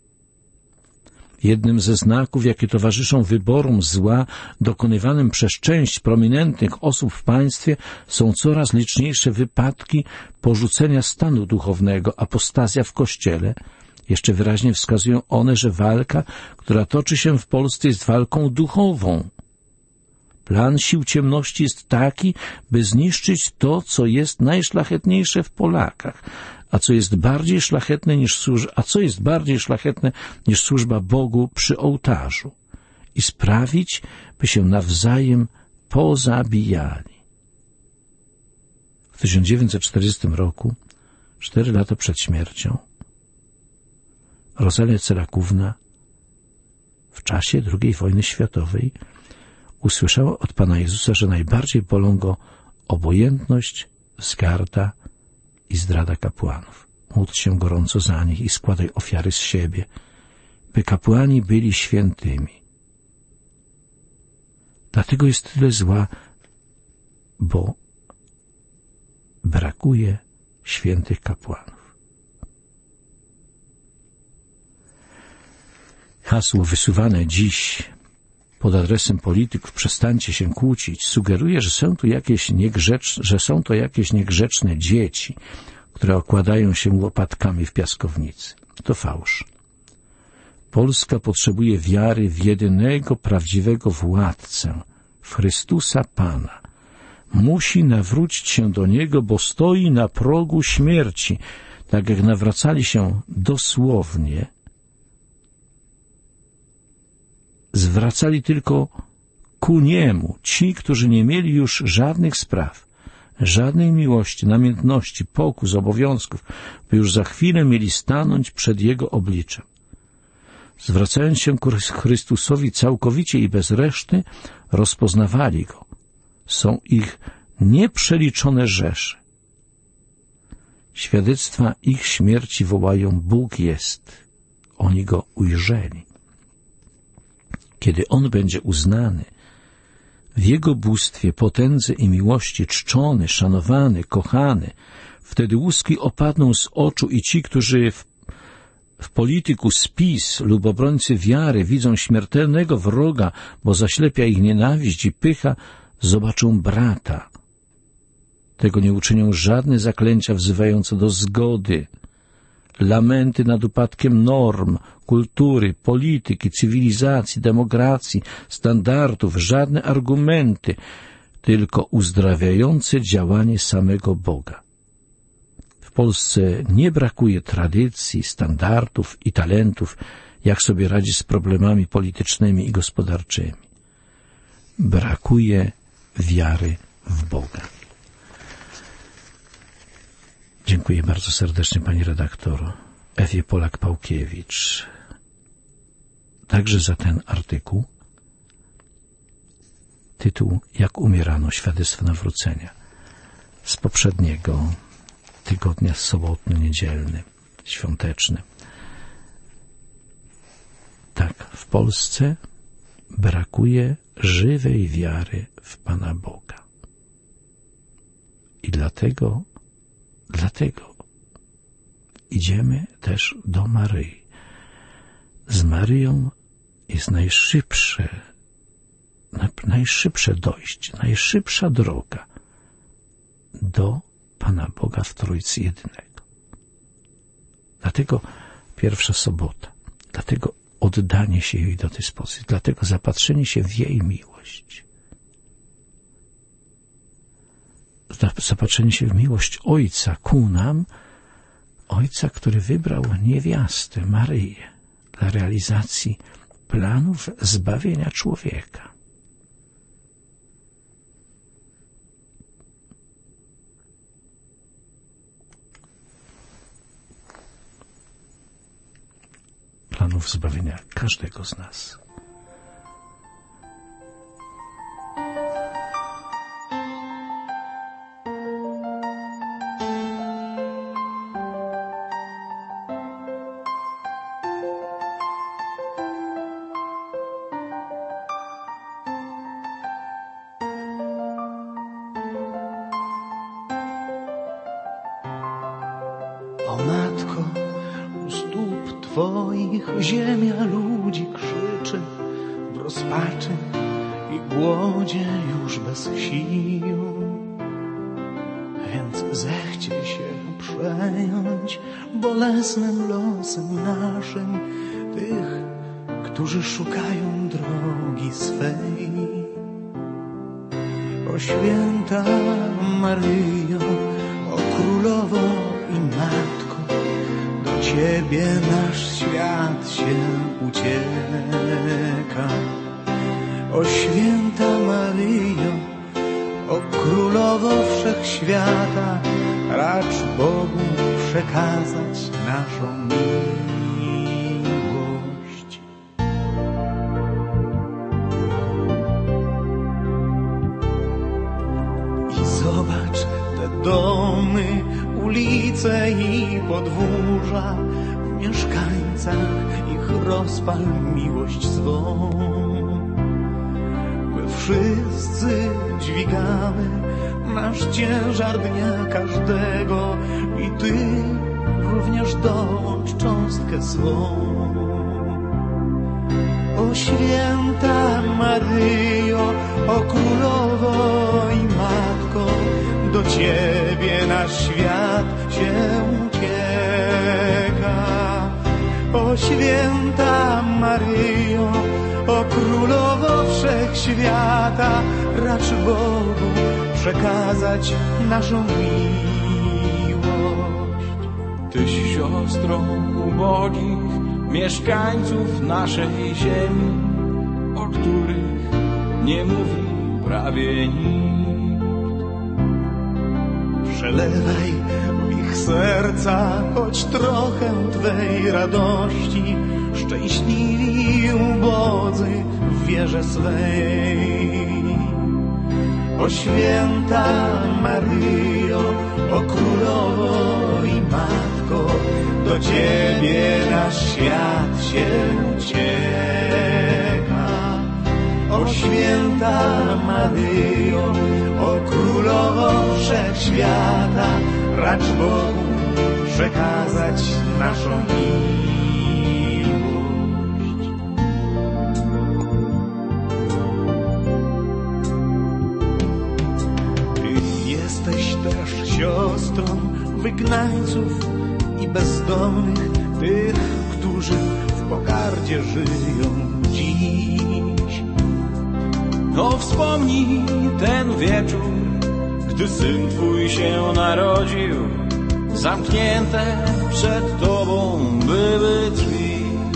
[SPEAKER 1] Jednym ze znaków, jakie towarzyszą wyborom zła dokonywanym przez część prominentnych osób w państwie, są coraz liczniejsze wypadki porzucenia stanu duchownego, apostazja w Kościele. Jeszcze wyraźnie wskazują one, że walka, która toczy się w Polsce, jest walką duchową. Plan sił ciemności jest taki, by zniszczyć to, co jest najszlachetniejsze w Polakach, a co jest bardziej szlachetne niż służba Bogu przy ołtarzu, i sprawić, by się nawzajem pozabijali. W 1940 roku, 4 lata przed śmiercią, Rosalia Cerakówna w czasie II wojny światowej usłyszała od Pana Jezusa, że najbardziej bolą go obojętność, wzgarda i zdrada kapłanów. Módl się gorąco za nich i składaj ofiary z siebie, by kapłani byli świętymi. Dlatego jest tyle zła, bo brakuje świętych kapłanów. Hasło wysuwane dziś pod adresem polityków "przestańcie się kłócić" sugeruje, że są to jakieś niegrzeczne dzieci, które okładają się łopatkami w piaskownicy. To fałsz. Polska potrzebuje wiary w jedynego prawdziwego władcę, w Chrystusa Pana. Musi nawrócić się do Niego, bo stoi na progu śmierci. Tak jak nawracali się dosłownie, zwracali tylko ku Niemu ci, którzy nie mieli już żadnych spraw, żadnej miłości, namiętności, pokus, obowiązków, by już za chwilę mieli stanąć przed Jego obliczem. Zwracając się ku Chrystusowi całkowicie i bez reszty, rozpoznawali Go. Są ich nieprzeliczone rzesze. Świadectwa ich śmierci wołają: Bóg jest. Oni Go ujrzeli. Kiedy On będzie uznany, w Jego bóstwie, potędze i miłości czczony, szanowany, kochany, wtedy łuski opadną z oczu i ci, którzy w polityku spis lub obrońcy wiary widzą śmiertelnego wroga, bo zaślepia ich nienawiść i pycha, zobaczą brata. Tego nie uczynią żadne zaklęcia wzywające do zgody, lamenty nad upadkiem norm, kultury, polityki, cywilizacji, demokracji, standardów, żadne argumenty, tylko uzdrawiające działanie samego Boga. W Polsce nie brakuje tradycji, standardów i talentów, jak sobie radzić z problemami politycznymi i gospodarczymi. Brakuje wiary w Boga. Dziękuję bardzo serdecznie pani redaktor Ewie Polak-Pałkiewicz także za ten artykuł. Tytuł: Jak umierano, świadectwo nawrócenia, z poprzedniego tygodnia sobotnio-niedzielny, świąteczny. Tak, w Polsce brakuje żywej wiary w Pana Boga. I dlatego idziemy też do Maryi. Z Maryją jest najszybsze dojście, najszybsza droga do Pana Boga w Trójcy Jedynego. Dlatego pierwsza sobota, dlatego oddanie się jej do dyspozycji, dlatego zapatrzenie się w jej miłość. Zapatrzenie się w miłość Ojca ku nam, Ojca, który wybrał niewiastę, Maryję, dla realizacji planów zbawienia człowieka. Planów zbawienia każdego z nas.
[SPEAKER 3] O Matko, u stóp Twoich ziemia ludzi krzyczy w rozpaczy i głodzie już bez sił. Więc zechciej się przejąć bolesnym losem naszym, tych, którzy szukają drogi swej. O święta Maryjo, o Królowo i Matko, do Ciebie nasz świat się ucieka. O święta Maryjo, o Królowo Wszechświata, racz Bogu przekazać naszą miłość. I zobacz te domy, ulice i podwórza, w mieszkańcach ich rozpal miłość swą. My wszyscy dźwigamy nasz ciężar dnia każdego i Ty również dołącz cząstkę swą. O święta Maryjo, o królowo i matko, do Ciebie nasz świat się ucieka. O święta Maryjo, o królowo wszechświata, racz Bogu przekazać naszą miłość.
[SPEAKER 4] Tyś siostrą ubogich mieszkańców naszej ziemi, o których nie mówi prawie nikt.
[SPEAKER 3] Przelewaj w ich serca choć trochę Twej radości, szczęśliwi ubodzy w wierze swej. O święta Maryjo, o królowo i matko, do Ciebie nasz świat się ucieka. O święta Maryjo, o królowo wszechświata, racz Bogu przekazać naszą miłość. Ty jesteś też siostrą wygnańców i bezdomnych, tych, którzy w pogardzie żyją dziś.
[SPEAKER 4] No wspomnij ten wieczór, gdy Syn Twój się narodził, zamknięte przed Tobą były drzwi.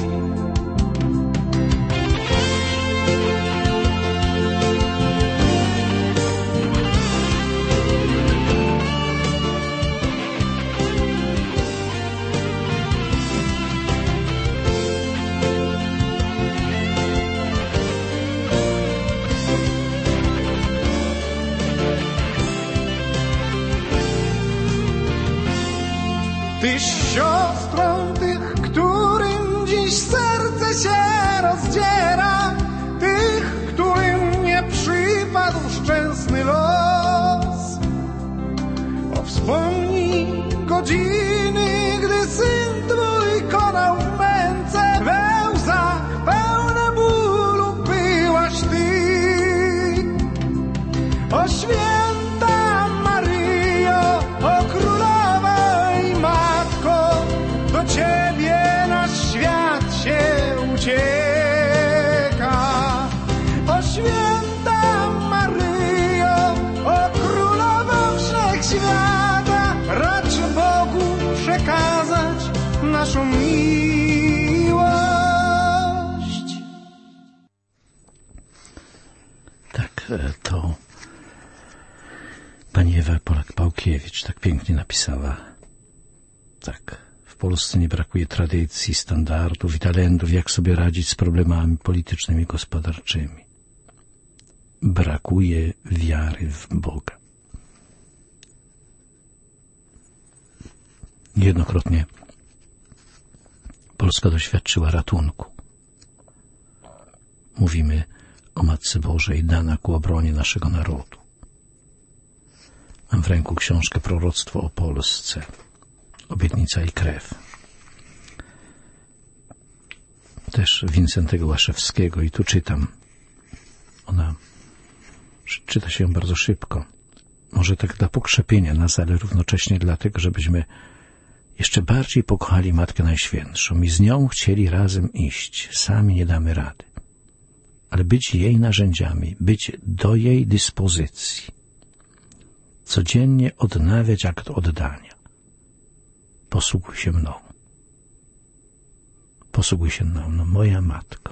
[SPEAKER 3] Tyś siostrą tych, którym dziś serce się rozdziera, tych, którym nie przypadł szczęsny los. O, wspomnij godziny, gdy Syn Twój konał w męce, we łzach pełne bólu byłaś Ty. O święta Maryjo, o królowa i matko, do Ciebie nasz świat się ucieka. O święta Maryjo, o królowo wszechświata, racz Bogu przekazać naszą miłość.
[SPEAKER 1] Tak, to pani Ewa Polak-Pałkiewicz tak pięknie napisała. Tak, w Polsce nie brakuje tradycji, standardów i talentów, jak sobie radzić z problemami politycznymi i gospodarczymi. Brakuje wiary w Boga. Niejednokrotnie Polska doświadczyła ratunku. Mówimy o Matce Bożej dana ku obronie naszego narodu. Mam w ręku książkę Proroctwo o Polsce. Obietnica i krew. Też Wincentego Łaszewskiego i tu czytam. Ona czyta się bardzo szybko. Może tak dla pokrzepienia nas, ale równocześnie dlatego, żebyśmy jeszcze bardziej pokochali Matkę Najświętszą i z nią chcieli razem iść. Sami nie damy rady. Ale być jej narzędziami, być do jej dyspozycji. Codziennie odnawiać akt oddania. Posługuj się mną. Posługuj się mną, no moja Matko.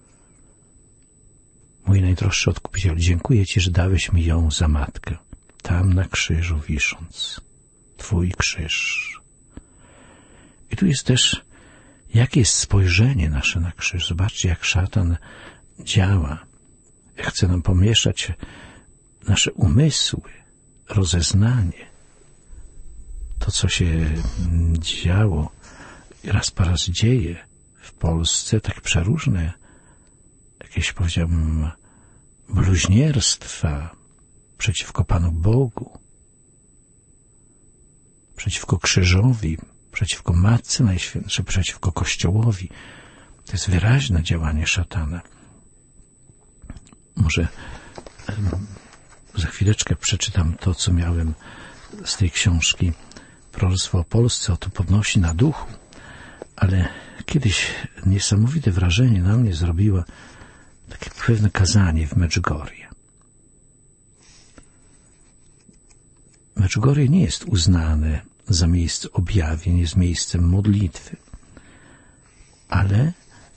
[SPEAKER 1] Mój najdroższy Odkupiciel, dziękuję Ci, że dałeś mi ją za matkę, tam na krzyżu wisząc. Twój krzyż. I tu jest też, jakie jest spojrzenie nasze na krzyż. Zobaczcie, jak szatan działa. Jak chce nam pomieszać nasze umysły, rozeznanie. To, co się działo i raz po raz dzieje w Polsce, tak przeróżne, jakieś, powiedziałbym, bluźnierstwa przeciwko Panu Bogu, przeciwko krzyżowi, przeciwko Matce Najświętszej, przeciwko Kościołowi. To jest wyraźne działanie szatana. Może za chwileczkę przeczytam to, co miałem z tej książki Proroctwo o Polsce, to podnosi na duchu, ale kiedyś niesamowite wrażenie na mnie zrobiło takie pewne kazanie w Medjugorje. Medjugorje nie jest uznane za miejsce objawień, jest miejscem modlitwy, ale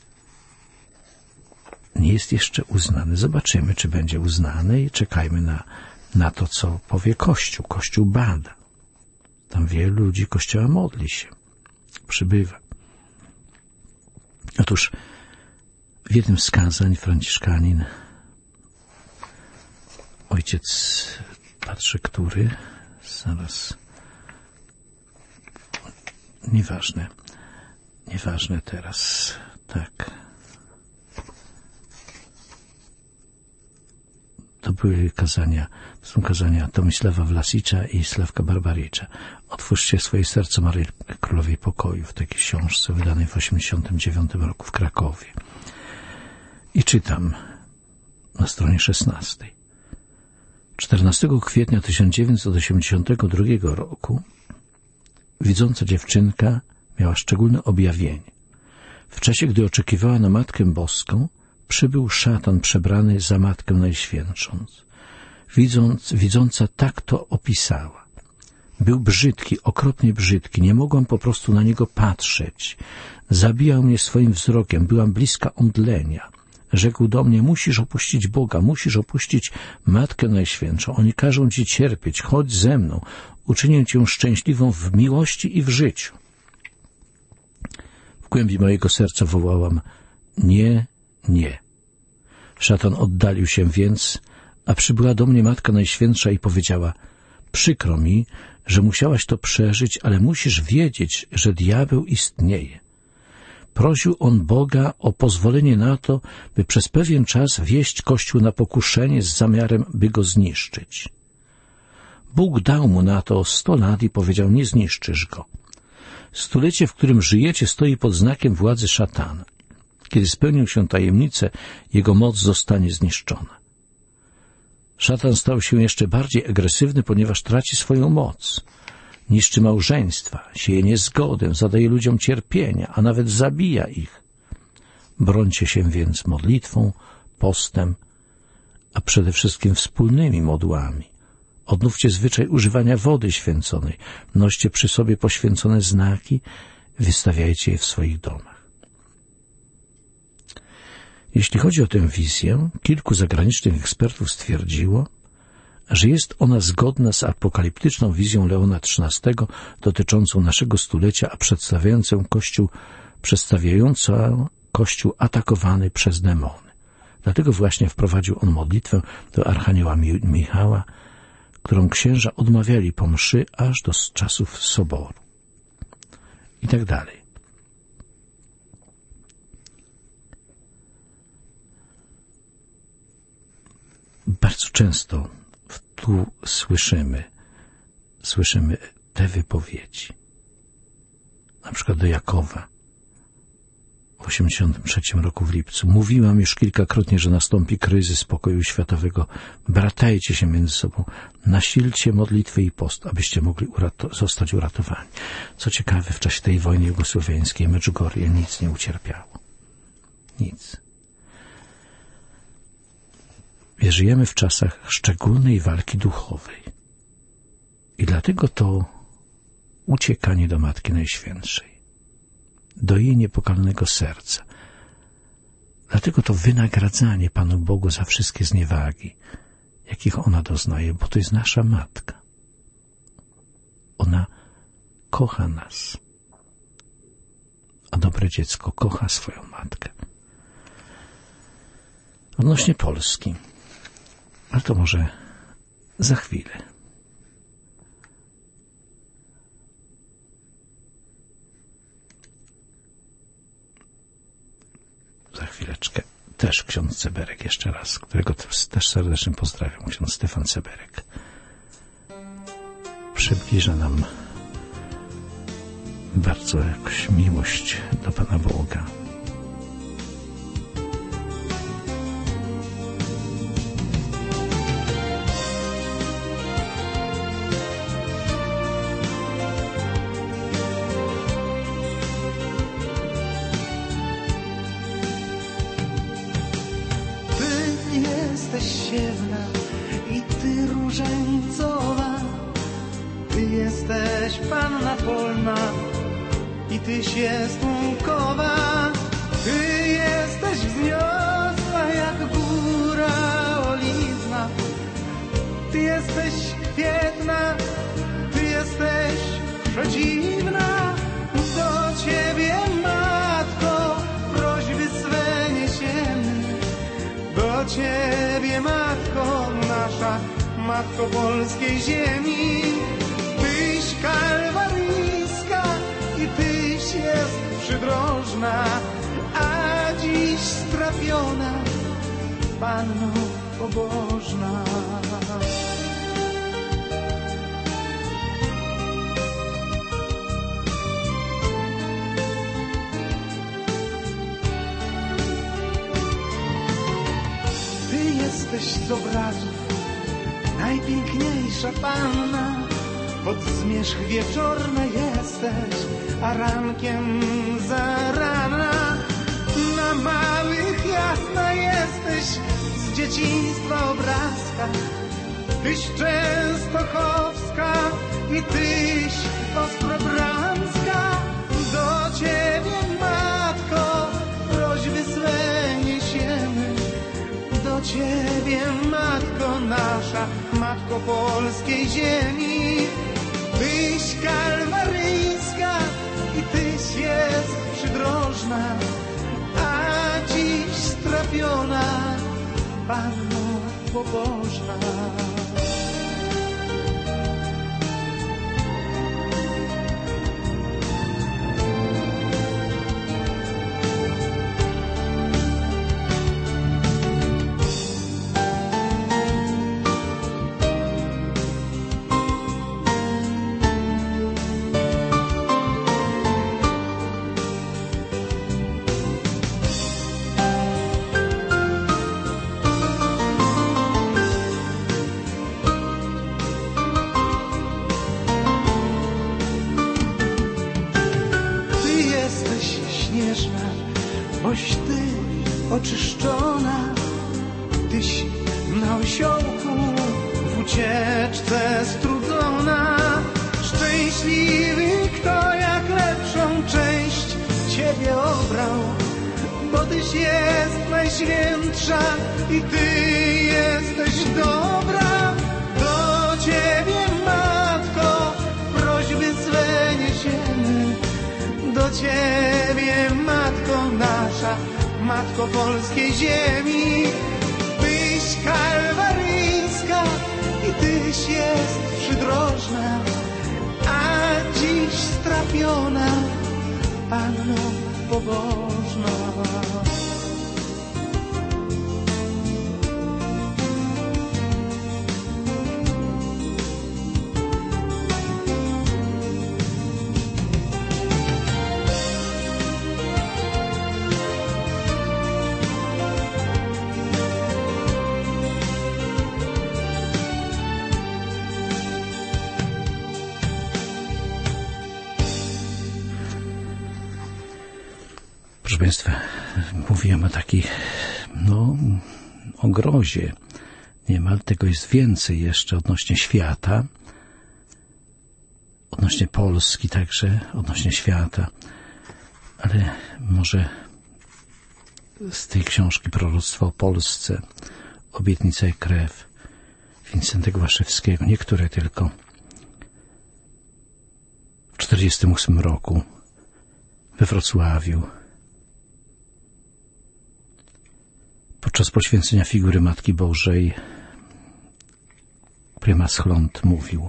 [SPEAKER 1] nie jest jeszcze uznane. Zobaczymy, czy będzie uznane i czekajmy na to, co powie Kościół. Kościół bada. Tam wielu ludzi Kościoła modli się, przybywa. Otóż w jednym z kazań franciszkanin, ojciec, patrzę, który, zaraz, nieważne teraz, tak. To były kazania, to są kazania Tomisława Vlasicza i Sławka Barbaricza. Otwórzcie swoje serce Maryi Królowej Pokoju, w takiej książce wydanej w 1989 roku w Krakowie. I czytam na stronie 16. 14 kwietnia 1982 roku widząca dziewczynka miała szczególne objawienie. W czasie, gdy oczekiwała na Matkę Boską, przybył szatan przebrany za Matkę Najświętszą. Widząca tak to opisała. Był brzydki, okropnie brzydki, nie mogłam po prostu na niego patrzeć. Zabijał mnie swoim wzrokiem, byłam bliska omdlenia. Rzekł do mnie, musisz opuścić Boga, musisz opuścić Matkę Najświętszą. Oni każą ci cierpieć, chodź ze mną, uczynię cię szczęśliwą w miłości i w życiu. W głębi mojego serca wołałam, nie, nie. Szatan oddalił się więc, a przybyła do mnie Matka Najświętsza i powiedziała, przykro mi, że musiałaś to przeżyć, ale musisz wiedzieć, że diabeł istnieje. Prosił on Boga o pozwolenie na to, by przez pewien czas wieść Kościół na pokuszenie z zamiarem, by go zniszczyć. Bóg dał mu na to 100 lat i powiedział, nie zniszczysz go. Stulecie, w którym żyjecie, stoi pod znakiem władzy szatana. Kiedy spełnią się tajemnice, jego moc zostanie zniszczona. Szatan stał się jeszcze bardziej agresywny, ponieważ traci swoją moc. Niszczy małżeństwa, sieje niezgodę, zadaje ludziom cierpienia, a nawet zabija ich. Brońcie się więc modlitwą, postem, a przede wszystkim wspólnymi modłami. Odnówcie zwyczaj używania wody święconej, noście przy sobie poświęcone znaki, wystawiajcie je w swoich domach. Jeśli chodzi o tę wizję, kilku zagranicznych ekspertów stwierdziło, że jest ona zgodna z apokaliptyczną wizją Leona XIII dotyczącą naszego stulecia, a przedstawiającą Kościół atakowany przez demony. Dlatego właśnie wprowadził on modlitwę do Archanioła Michała, którą księża odmawiali po mszy aż do czasów Soboru. I tak dalej. Bardzo często tu słyszymy te wypowiedzi. Na przykład do Jakowa w 1983 roku w lipcu. Mówiłam już kilkakrotnie, że nastąpi kryzys pokoju światowego. Bratajcie się między sobą. Nasilcie modlitwy i post, abyście mogli zostać uratowani. Co ciekawe, w czasie tej wojny jugosłowiańskiej Medjugorje nic nie ucierpiało. Nic. Żyjemy w czasach szczególnej walki duchowej. I dlatego to uciekanie do Matki Najświętszej, do jej niepokalnego serca. Dlatego to wynagradzanie Panu Bogu za wszystkie zniewagi, jakich ona doznaje, bo to jest nasza Matka. Ona kocha nas, a dobre dziecko kocha swoją matkę. Odnośnie Polski, ale to może za chwilę. Za chwileczkę. Też ksiądz Ceberek jeszcze raz, którego też serdecznie pozdrawiam. Ksiądz Stefan Ceberek przybliża nam bardzo jakoś miłość do Pana Boga.
[SPEAKER 3] jesteś siewna i ty różańcowa, ty jesteś panna polna i tyś jest łąkowa. Ty jesteś wzniosła jak góra oliwna, ty jesteś kwietna, ty jesteś przedziwna. Do ciebie, matko, prośby swe niesiemy. Do ciebie, matko nasza, matko polskiej ziemi. Tyś kalwaryjska i tyś jest przydrożna, a dziś strapiona, Panno pobożna. Ty jesteś z obrazów najpiękniejsza panna, pod zmierzch wieczorna jesteś, a rankiem zarana. Na małych jasna jesteś z dzieciństwa obrazka, tyś częstochowska i tyś ostrobramska. Do ciebie, matko, prośby swe niesiemy. Do ciebie, matko nasza, matko polskiej ziemi. Tyś kalwaryjska i tyś jest przydrożna, a dziś strapiona, Panno pobożna. Boś ty oczyszczona, tyś na osiołku w ucieczce strudzona. Szczęśliwy, kto jak lepszą część ciebie obrał, bo tyś jest najświętsza i ty jesteś dobra. Do ciebie, matko, prośby swe niesiemy. Do ciebie, matko nasza, matko polskiej ziemi. Tyś kalwaryjska i tyś jest przydrożna, a dziś strapiona, Panno pobożna.
[SPEAKER 1] Proszę Państwa, mówiłem o takiej, o grozie. Niemal tego jest więcej jeszcze odnośnie świata, odnośnie Polski także, odnośnie świata. Ale może z tej książki Proroctwo o Polsce, Obietnica i krew Wincentego Waszewskiego, niektóre tylko. W 1948 roku we Wrocławiu podczas poświęcenia figury Matki Bożej prymas Chląd mówił: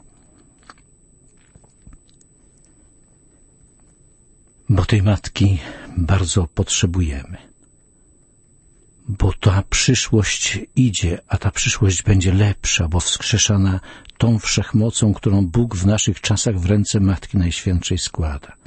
[SPEAKER 1] bo tej Matki bardzo potrzebujemy, bo ta przyszłość idzie, a ta przyszłość będzie lepsza, bo wskrzeszana tą wszechmocą, którą Bóg w naszych czasach w ręce Matki Najświętszej składa.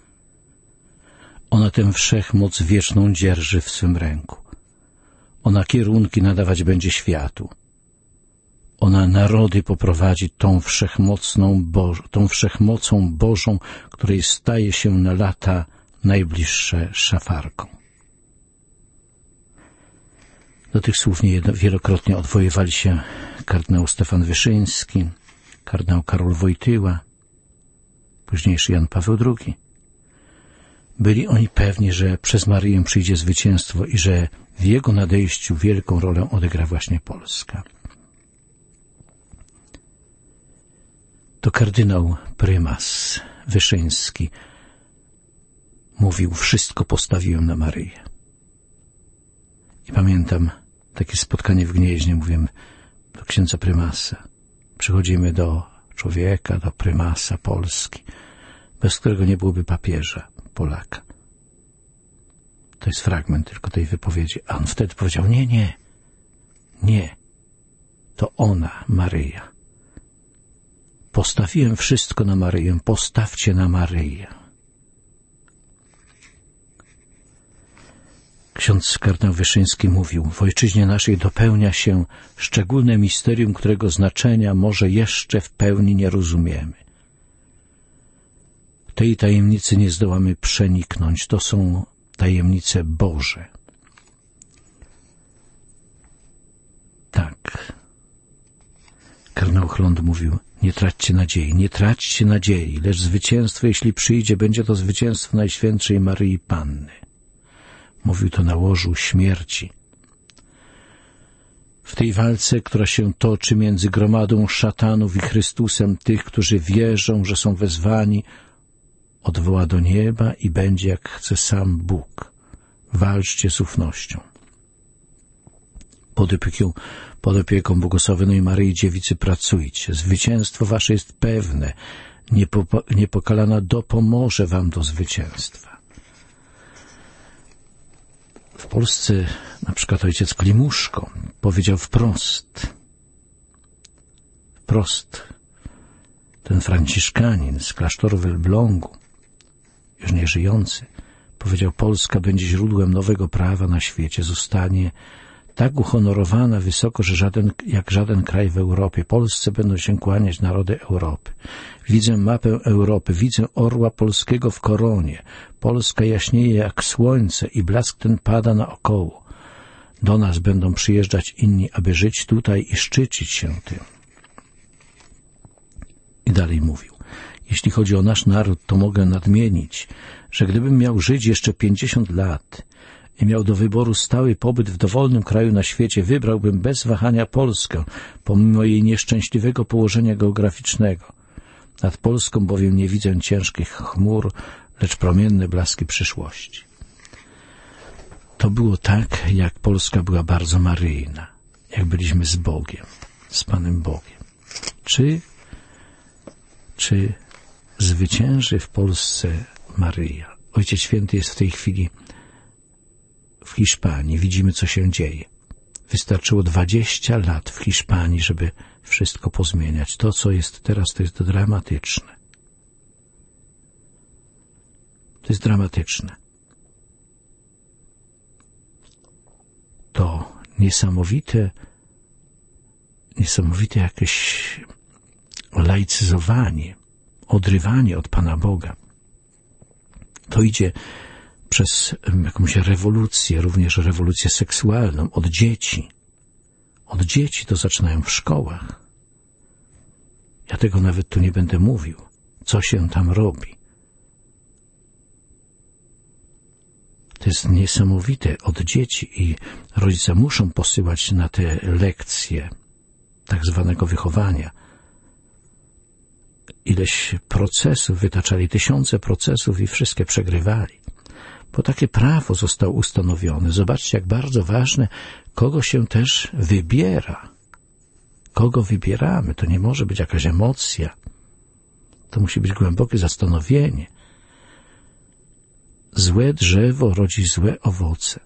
[SPEAKER 1] Ona tę wszechmoc wieczną dzierży w swym ręku. Ona kierunki nadawać będzie światu. Ona narody poprowadzi tą wszechmocą Bożą, której staje się na lata najbliższe szafarką. Do tych słów wielokrotnie odwoływali się kardynał Stefan Wyszyński, kardynał Karol Wojtyła, późniejszy Jan Paweł II. Byli oni pewni, że przez Maryję przyjdzie zwycięstwo i że w jego nadejściu wielką rolę odegra właśnie Polska. To kardynał prymas Wyszyński mówił: wszystko postawiłem na Maryję. I pamiętam takie spotkanie w Gnieźnie, mówiłem do księdza prymasa. Przychodzimy do człowieka, do prymasa Polski, bez którego nie byłoby papieża Polaka. To jest fragment tylko tej wypowiedzi. A on wtedy powiedział: nie, to ona, Maryja. Postawiłem wszystko na Maryję, postawcie na Maryję. Ksiądz kardynał Wyszyński mówił: w ojczyźnie naszej dopełnia się szczególne misterium, którego znaczenia może jeszcze w pełni nie rozumiemy. Tej tajemnicy nie zdołamy przeniknąć. To są tajemnice Boże. Tak. Kardynał Chląd mówił: nie traćcie nadziei, lecz zwycięstwo, jeśli przyjdzie, będzie to zwycięstwo Najświętszej Maryi Panny. Mówił to na łożu śmierci. W tej walce, która się toczy między gromadą szatanów i Chrystusem, tych, którzy wierzą, że są wezwani, odwoła do nieba i będzie, jak chce sam Bóg. Walczcie z ufnością. Pod opieką błogosławionej Maryi Dziewicy pracujcie. Zwycięstwo wasze jest pewne. Niepokalana dopomoże wam do zwycięstwa. W Polsce na przykład ojciec Klimuszko powiedział wprost, ten franciszkanin z klasztoru w Elblągu, już nie żyjący, powiedział: Polska będzie źródłem nowego prawa na świecie, zostanie tak uhonorowana wysoko, że jak żaden kraj w Europie. Polsce będą się kłaniać narody Europy. Widzę mapę Europy, widzę orła polskiego w koronie. Polska jaśnieje jak słońce i blask ten pada naokoło. Do nas będą przyjeżdżać inni, aby żyć tutaj i szczycić się tym. I dalej mówił: jeśli chodzi o nasz naród, to mogę nadmienić, że gdybym miał żyć jeszcze 50 lat i miał do wyboru stały pobyt w dowolnym kraju na świecie, wybrałbym bez wahania Polskę, pomimo jej nieszczęśliwego położenia geograficznego. Nad Polską bowiem nie widzę ciężkich chmur, lecz promienne blaski przyszłości. To było tak, jak Polska była bardzo maryjna, jak byliśmy z Bogiem, z Panem Bogiem. Czy zwycięży w Polsce Maryja? Ojciec Święty jest w tej chwili w Hiszpanii. Widzimy, co się dzieje. Wystarczyło 20 lat w Hiszpanii, żeby wszystko pozmieniać. To, co jest teraz, to jest dramatyczne. To jest dramatyczne. To niesamowite jakieś laicyzowanie, odrywanie od Pana Boga. To idzie przez jakąś rewolucję, również rewolucję seksualną, od dzieci. Od dzieci to zaczynają w szkołach. Ja tego nawet tu nie będę mówił, co się tam robi. To jest niesamowite od dzieci i rodzice muszą posyłać na te lekcje tak zwanego wychowania. Ileś procesów wytaczali, 1000 procesów i wszystkie przegrywali. Bo takie prawo zostało ustanowione. Zobaczcie, jak bardzo ważne, kogo się też wybiera. Kogo wybieramy. To nie może być jakaś emocja. To musi być głębokie zastanowienie. Złe drzewo rodzi złe owoce.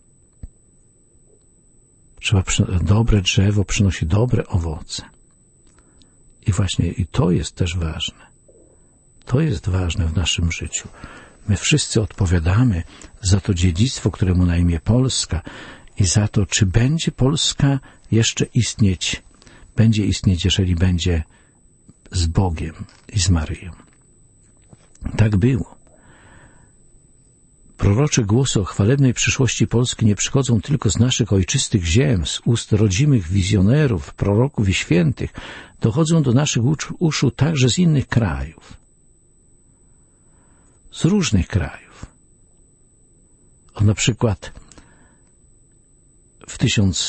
[SPEAKER 1] Dobre drzewo przynosi dobre owoce. I właśnie i to jest też ważne. To jest ważne w naszym życiu. My wszyscy odpowiadamy za to dziedzictwo, któremu na imię Polska i za to, czy będzie Polska jeszcze istnieć. Będzie istnieć, jeżeli będzie z Bogiem i z Maryją. Tak było. Prorocze głosy o chwalebnej przyszłości Polski nie przychodzą tylko z naszych ojczystych ziem, z ust rodzimych wizjonerów, proroków i świętych. Dochodzą do naszych uszu także z innych krajów. Z różnych krajów. Na przykład w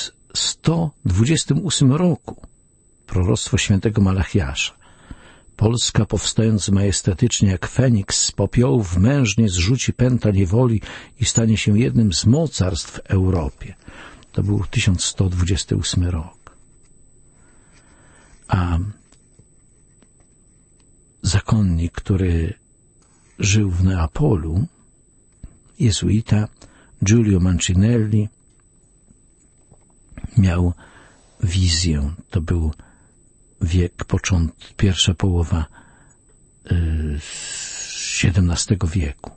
[SPEAKER 1] 1128 roku proroctwo świętego Malachiasza. Polska, powstając majestatycznie jak Feniks z popiołów, mężnie zrzuci pęta niewoli i stanie się jednym z mocarstw w Europie. To był 1128 rok. A zakonnik, który żył w Neapolu, jezuita Giulio Mancinelli, miał wizję. To był wiek, pierwsza połowa XVII wieku.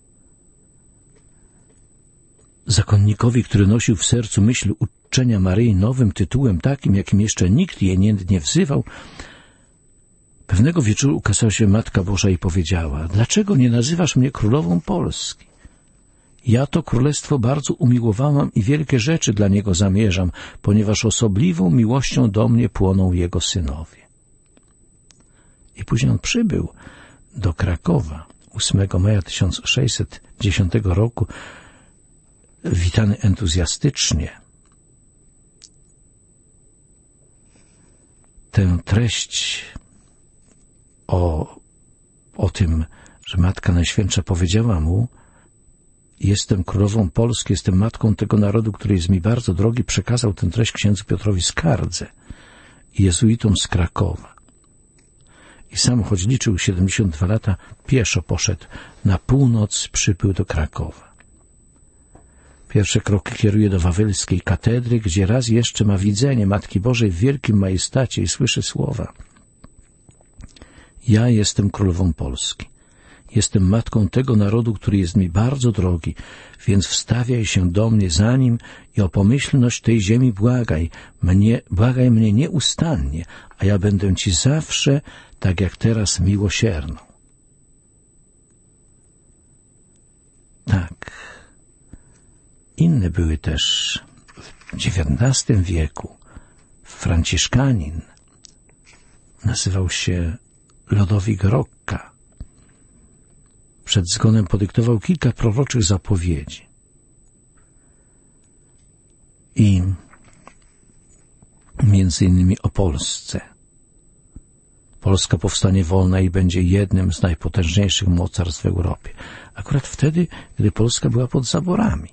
[SPEAKER 1] Zakonnikowi, który nosił w sercu myśl uczczenia Maryi nowym tytułem, takim, jakim jeszcze nikt jej nie wzywał, pewnego wieczoru ukazała się Matka Boża i powiedziała: dlaczego nie nazywasz mnie królową Polski? Ja to królestwo bardzo umiłowałam i wielkie rzeczy dla niego zamierzam, ponieważ osobliwą miłością do mnie płoną jego synowie. I później on przybył do Krakowa 8 maja 1610 roku, witany entuzjastycznie. Tę treść o tym, że Matka Najświętsza powiedziała mu: jestem królową Polski, jestem matką tego narodu, który jest mi bardzo drogi, przekazał tę treść księdzu Piotrowi Skardze i jezuitom z Krakowa. I sam, choć liczył 72 lata, pieszo poszedł na północ, przybył do Krakowa. Pierwsze kroki kieruje do wawelskiej katedry, gdzie raz jeszcze ma widzenie Matki Bożej w wielkim majestacie i słyszy słowa: ja jestem królową Polski. Jestem matką tego narodu, który jest mi bardzo drogi, więc wstawiaj się do mnie za nim i o pomyślność tej ziemi błagaj mnie nieustannie, a ja będę ci zawsze, tak jak teraz, miłosierną. Tak. Inne były też w XIX wieku. Franciszkanin nazywał się Lodowik Rocca. Przed zgonem podyktował kilka proroczych zapowiedzi. I między innymi o Polsce. Polska powstanie wolna i będzie jednym z najpotężniejszych mocarstw w Europie. Akurat wtedy, gdy Polska była pod zaborami.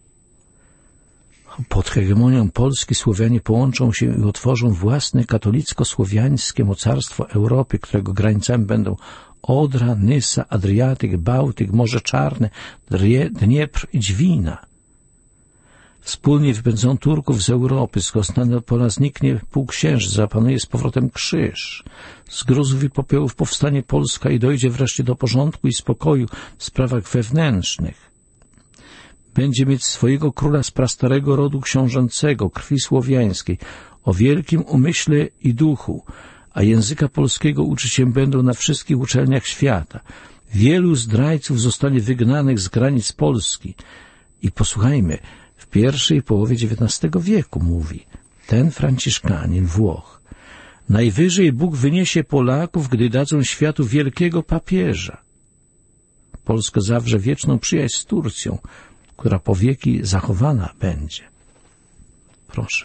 [SPEAKER 1] Pod hegemonią Polski Słowianie połączą się i utworzą własne katolicko-słowiańskie mocarstwo Europy, którego granicami będą Odra, Nysa, Adriatyk, Bałtyk, Morze Czarne, Dniepr i Dwina. Wspólnie wypędzą Turków z Europy, z Konstantynopola zniknie półksiężyc, zapanuje z powrotem krzyż. Z gruzów i popiołów powstanie Polska i dojdzie wreszcie do porządku i spokoju w sprawach wewnętrznych. Będzie mieć swojego króla z prastarego rodu książęcego, krwi słowiańskiej, o wielkim umyśle i duchu, a języka polskiego uczyć się będą na wszystkich uczelniach świata. Wielu zdrajców zostanie wygnanych z granic Polski. I posłuchajmy, w pierwszej połowie XIX wieku mówi ten Franciszkanin, Włoch: najwyżej Bóg wyniesie Polaków, gdy dadzą światu wielkiego papieża. Polska zawrze wieczną przyjaźń z Turcją, która po wieki zachowana będzie. Proszę.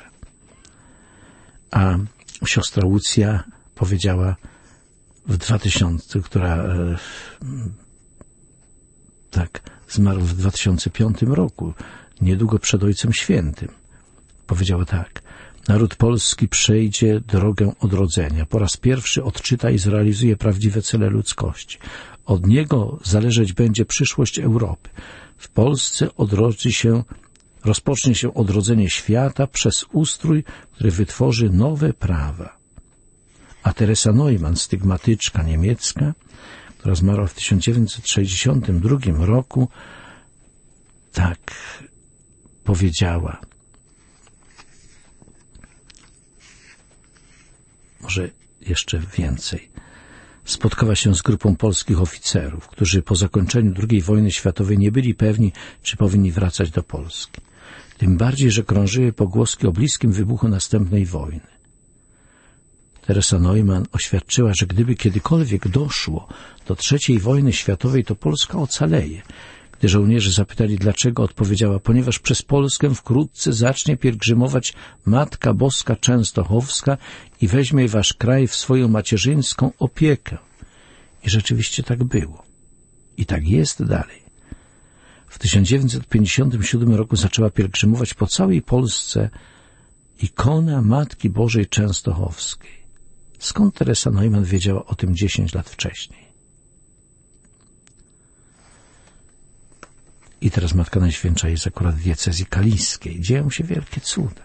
[SPEAKER 1] A siostra Łucja powiedziała w 2000, która zmarła w 2005 roku, niedługo przed Ojcem Świętym. Powiedziała tak: naród polski przejdzie drogę odrodzenia. Po raz pierwszy odczyta i zrealizuje prawdziwe cele ludzkości. Od niego zależeć będzie przyszłość Europy. W Polsce rozpocznie się odrodzenie świata przez ustrój, który wytworzy nowe prawa. A Teresa Neumann, stygmatyczka niemiecka, która zmarła w 1962 roku, tak powiedziała. Może jeszcze więcej. spotkała się z grupą polskich oficerów, którzy po zakończeniu II wojny światowej nie byli pewni, czy powinni wracać do Polski. Tym bardziej, że krążyły pogłoski o bliskim wybuchu następnej wojny. Teresa Neumann oświadczyła, że gdyby kiedykolwiek doszło do III wojny światowej, to Polska ocaleje. Gdy żołnierze zapytali dlaczego, odpowiedziała: ponieważ przez Polskę wkrótce zacznie pielgrzymować Matka Boska Częstochowska i weźmie wasz kraj w swoją macierzyńską opiekę. I rzeczywiście tak było. I tak jest dalej. W 1957 roku zaczęła pielgrzymować po całej Polsce ikona Matki Bożej Częstochowskiej. Skąd Teresa Neumann wiedziała o tym 10 lat wcześniej? I teraz Matka Najświętsza jest akurat w diecezji kaliskiej. Dzieją się wielkie cuda.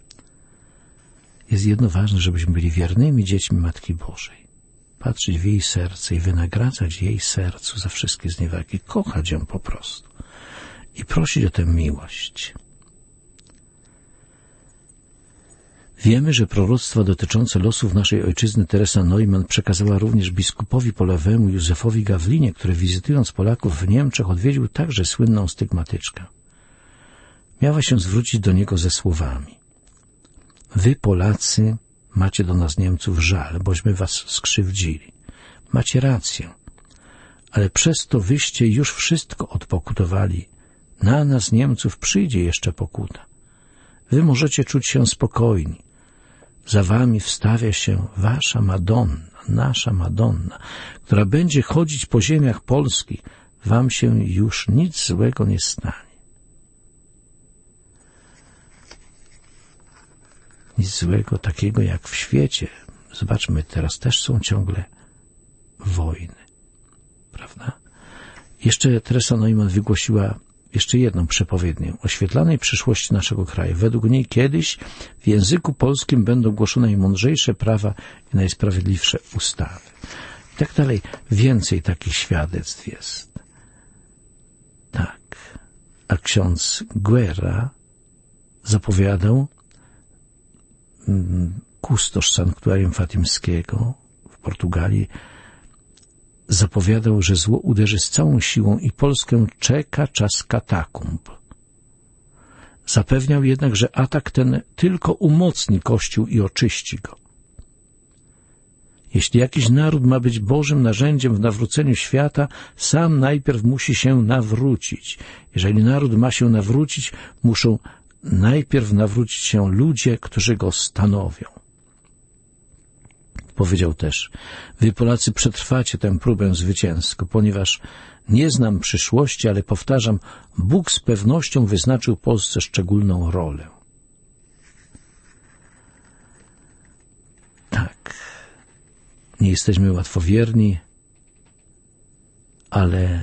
[SPEAKER 1] Jest jedno ważne, żebyśmy byli wiernymi dziećmi Matki Bożej. Patrzeć w jej serce i wynagradzać jej sercu za wszystkie zniewagi. Kochać ją po prostu. I prosić o tę miłość. Wiemy, że proroctwa dotyczące losów naszej ojczyzny Teresa Neumann przekazała również biskupowi polowemu Józefowi Gawlinie, który wizytując Polaków w Niemczech odwiedził także słynną stygmatyczkę. Miała się zwrócić do niego ze słowami: wy, Polacy, macie do nas Niemców żal, bośmy was skrzywdzili. Macie rację, ale przez to wyście już wszystko odpokutowali. Na nas, Niemców, przyjdzie jeszcze pokuta. Wy możecie czuć się spokojni. Za wami wstawia się wasza Madonna, nasza Madonna, która będzie chodzić po ziemiach Polski. Wam się już nic złego nie stanie. Nic złego takiego jak w świecie. Zobaczmy, teraz też są ciągle wojny. Prawda? Jeszcze Teresa Neumann wygłosiła jeszcze jedną przepowiednię o świetlanej przyszłości naszego kraju. Według niej kiedyś w języku polskim będą głoszone najmądrzejsze prawa i najsprawiedliwsze ustawy. I tak dalej. Więcej takich świadectw jest. Tak. A ksiądz Guerra zapowiadał, kustosz sanktuarium fatimskiego w Portugalii, zapowiadał, że zło uderzy z całą siłą i Polskę czeka czas katakumb. Zapewniał jednak, że atak ten tylko umocni Kościół i oczyści go. Jeśli jakiś naród ma być Bożym narzędziem w nawróceniu świata, sam najpierw musi się nawrócić. Jeżeli naród ma się nawrócić, muszą najpierw nawrócić się ludzie, którzy go stanowią. Powiedział też: wy, Polacy, przetrwacie tę próbę zwycięsko, ponieważ nie znam przyszłości, ale powtarzam, Bóg z pewnością wyznaczył Polsce szczególną rolę. Tak, nie jesteśmy łatwowierni, ale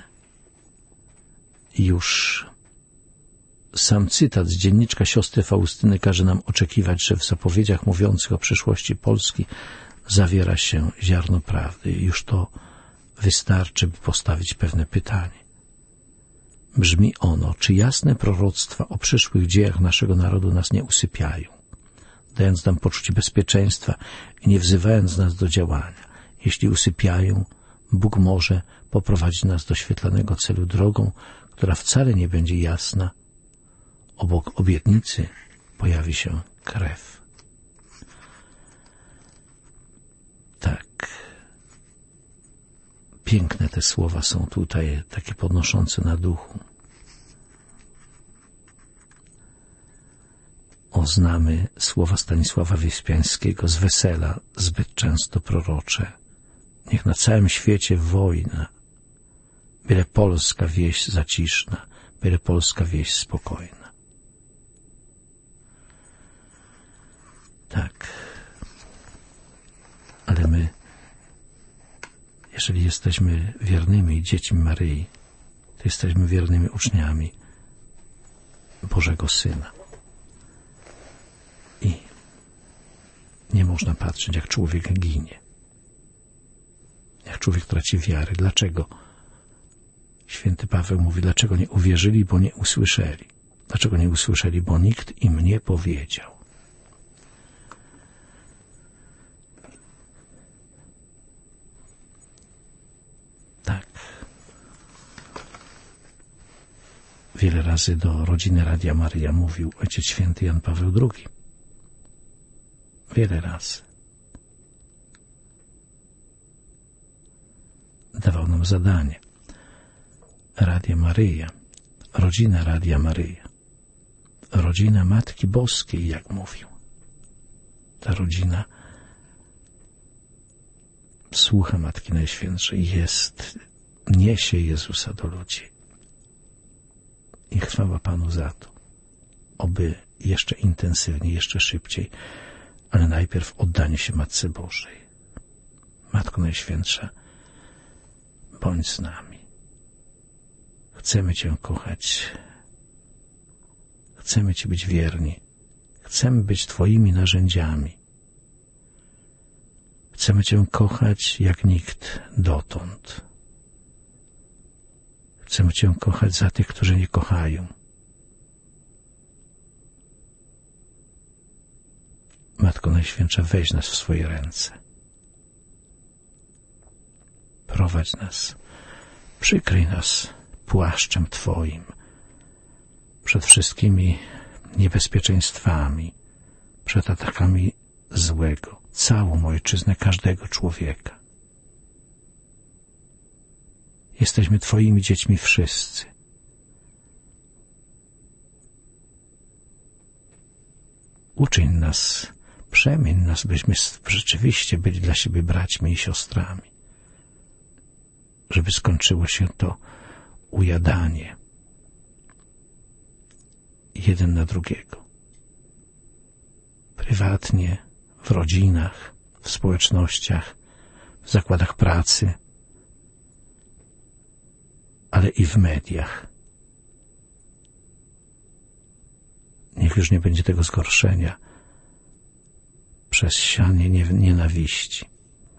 [SPEAKER 1] już sam cytat z dzienniczka siostry Faustyny każe nam oczekiwać, że w zapowiedziach mówiących o przyszłości Polski zawiera się ziarno prawdy. Już to wystarczy, by postawić pewne pytanie. Brzmi ono: czy jasne proroctwa o przyszłych dziejach naszego narodu nas nie usypiają, dając nam poczucie bezpieczeństwa i nie wzywając nas do działania? Jeśli usypiają, Bóg może poprowadzić nas do świetlanego celu drogą, która wcale nie będzie jasna. Obok obietnicy pojawi się krew. Tak. Piękne te słowa są tutaj, takie podnoszące na duchu. Znamy słowa Stanisława Wyspiańskiego z Wesela, zbyt często prorocze. Niech na całym świecie wojna, byle polska wieś zaciszna, byle polska wieś spokojna. Tak. Ale my, jeżeli jesteśmy wiernymi dziećmi Maryi, to jesteśmy wiernymi uczniami Bożego Syna. I nie można patrzeć, jak człowiek ginie, jak człowiek traci wiarę. Dlaczego? Święty Paweł mówi, dlaczego nie uwierzyli, bo nie usłyszeli. Dlaczego nie usłyszeli? Bo nikt im nie powiedział. Wiele razy do rodziny Radia Maryja mówił Ojciec Święty Jan Paweł II. Wiele razy. Dawał nam zadanie. Radia Maryja, rodzina Radia Maryja, rodzina Matki Boskiej, jak mówił. Ta rodzina słucha Matki Najświętszej, niesie Jezusa do ludzi. I chwała Panu za to. Oby jeszcze intensywniej, jeszcze szybciej, ale najpierw oddanie się Matce Bożej. Matko Najświętsza, bądź z nami. Chcemy Cię kochać. Chcemy Ci być wierni. Chcemy być Twoimi narzędziami. Chcemy Cię kochać jak nikt dotąd. Chcemy Cię kochać za tych, którzy nie kochają. Matko Najświętsza, weź nas w swoje ręce. Prowadź nas. Przykryj nas płaszczem Twoim przed wszystkimi niebezpieczeństwami, przed atakami złego, całą ojczyznę, każdego człowieka. Jesteśmy Twoimi dziećmi wszyscy. Uczyń nas, przemień nas, byśmy rzeczywiście byli dla siebie braćmi i siostrami. Żeby skończyło się to ujadanie jeden na drugiego. Prywatnie, w rodzinach, w społecznościach, w zakładach pracy, ale i w mediach. Niech już nie będzie tego zgorszenia przez sianie nienawiści.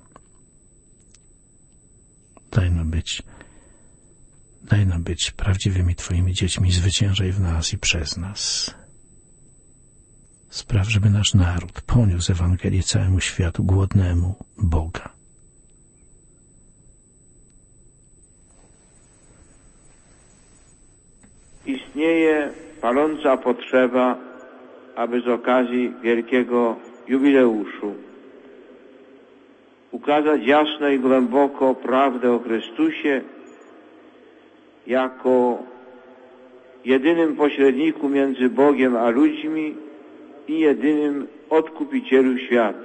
[SPEAKER 1] Daj nam być prawdziwymi Twoimi dziećmi, zwyciężaj w nas i przez nas. Spraw, żeby nasz naród poniósł Ewangelię całemu światu, głodnemu Boga.
[SPEAKER 5] Istnieje paląca potrzeba, aby z okazji wielkiego jubileuszu ukazać jasno i głęboko prawdę o Chrystusie jako jedynym pośredniku między Bogiem a ludźmi i jedynym odkupicielu świata.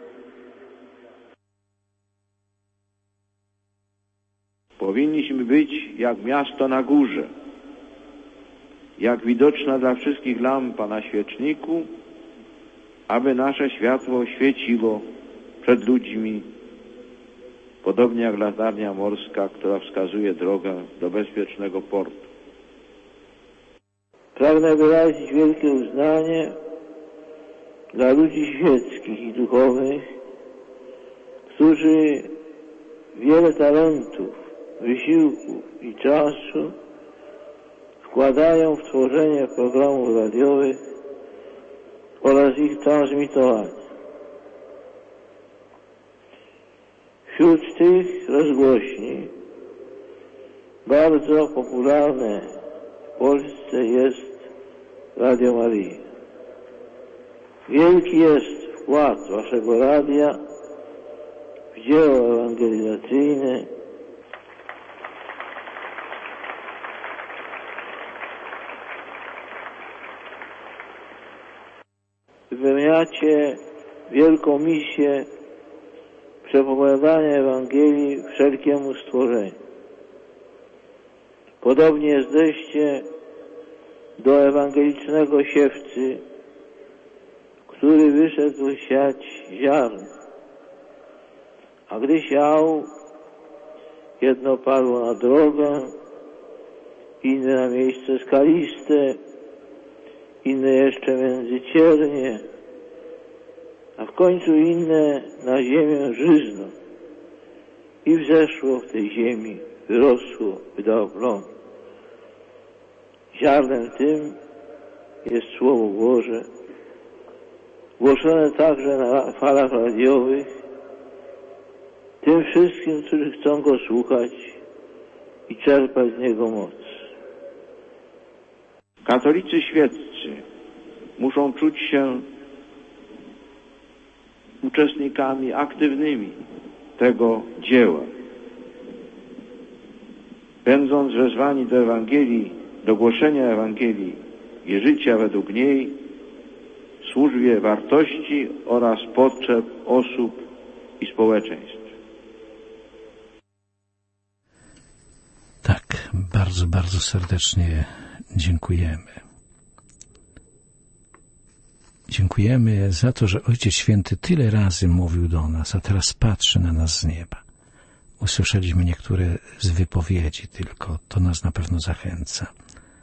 [SPEAKER 5] Powinniśmy być jak miasto na górze, jak widoczna dla wszystkich lampa na świeczniku, aby nasze światło świeciło przed ludźmi, podobnie jak latarnia morska, która wskazuje drogę do bezpiecznego portu.
[SPEAKER 6] Pragnę wyrazić wielkie uznanie dla ludzi świeckich i duchowych, którzy wiele talentów, wysiłku i czasu wkładają w tworzenie programów radiowych oraz ich transmitowanie. Wśród tych rozgłośni bardzo popularne w Polsce jest Radio Maryja. Wielki jest wkład Waszego radia w dzieło ewangelizacyjne. Wypełniacie wielką misję przepowiadania Ewangelii wszelkiemu stworzeniu. Podobnie jesteście do ewangelicznego siewcy, który wyszedł siać ziarno. A gdy siał, jedno padło na drogę, inne na miejsce skaliste, inne jeszcze między ciernie, a w końcu inne na ziemię żyzną. I wzeszło w tej ziemi, wyrosło, wydało plon. Ziarnem tym jest Słowo Boże, głoszone także na falach radiowych, tym wszystkim, którzy chcą Go słuchać i czerpać z Niego moc.
[SPEAKER 5] Katolicy świeccy muszą czuć się uczestnikami aktywnymi tego dzieła. Będąc wezwani do Ewangelii, do głoszenia Ewangelii i życia według niej, w służbie wartości oraz potrzeb osób i społeczeństw.
[SPEAKER 1] Tak, bardzo, bardzo serdecznie dziękujemy. Dziękujemy za to, że Ojciec Święty tyle razy mówił do nas, a teraz patrzy na nas z nieba. Usłyszeliśmy niektóre z wypowiedzi tylko, to nas na pewno zachęca.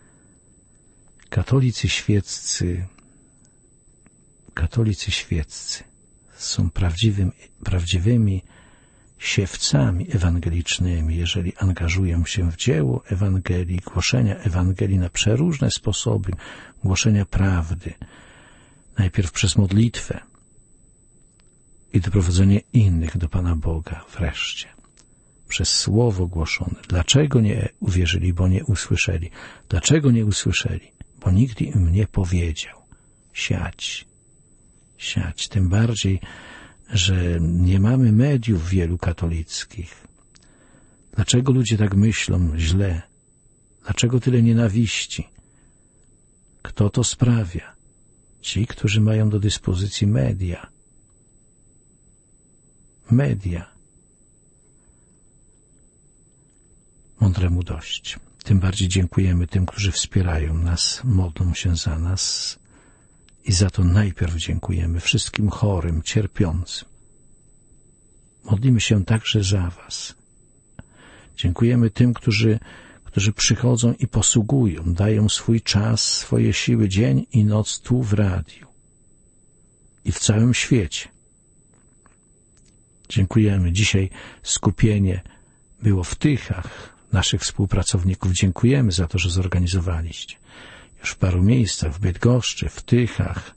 [SPEAKER 1] Katolicy świeccy są prawdziwymi siewcami ewangelicznymi, jeżeli angażują się w dzieło Ewangelii, głoszenia Ewangelii na przeróżne sposoby, głoszenia prawdy, najpierw przez modlitwę i doprowadzenie innych do Pana Boga wreszcie, przez słowo głoszone. Dlaczego nie uwierzyli? Bo nie usłyszeli. Dlaczego nie usłyszeli? Bo nikt im nie powiedział. Siać. Tym bardziej, że nie mamy mediów wielu katolickich. Dlaczego ludzie tak myślą źle? Dlaczego tyle nienawiści? Kto to sprawia? Ci, którzy mają do dyspozycji media. Mądremu dość. Tym bardziej dziękujemy tym, którzy wspierają nas, modlą się za nas i za to najpierw dziękujemy wszystkim chorym, cierpiącym. Modlimy się także za was. Dziękujemy tym, którzy przychodzą i posługują, dają swój czas, swoje siły dzień i noc tu w radiu i w całym świecie. Dziękujemy. Dzisiaj skupienie było w Tychach, naszych współpracowników. Dziękujemy za to, że zorganizowaliście. Już w paru miejscach, w Bydgoszczy, w Tychach,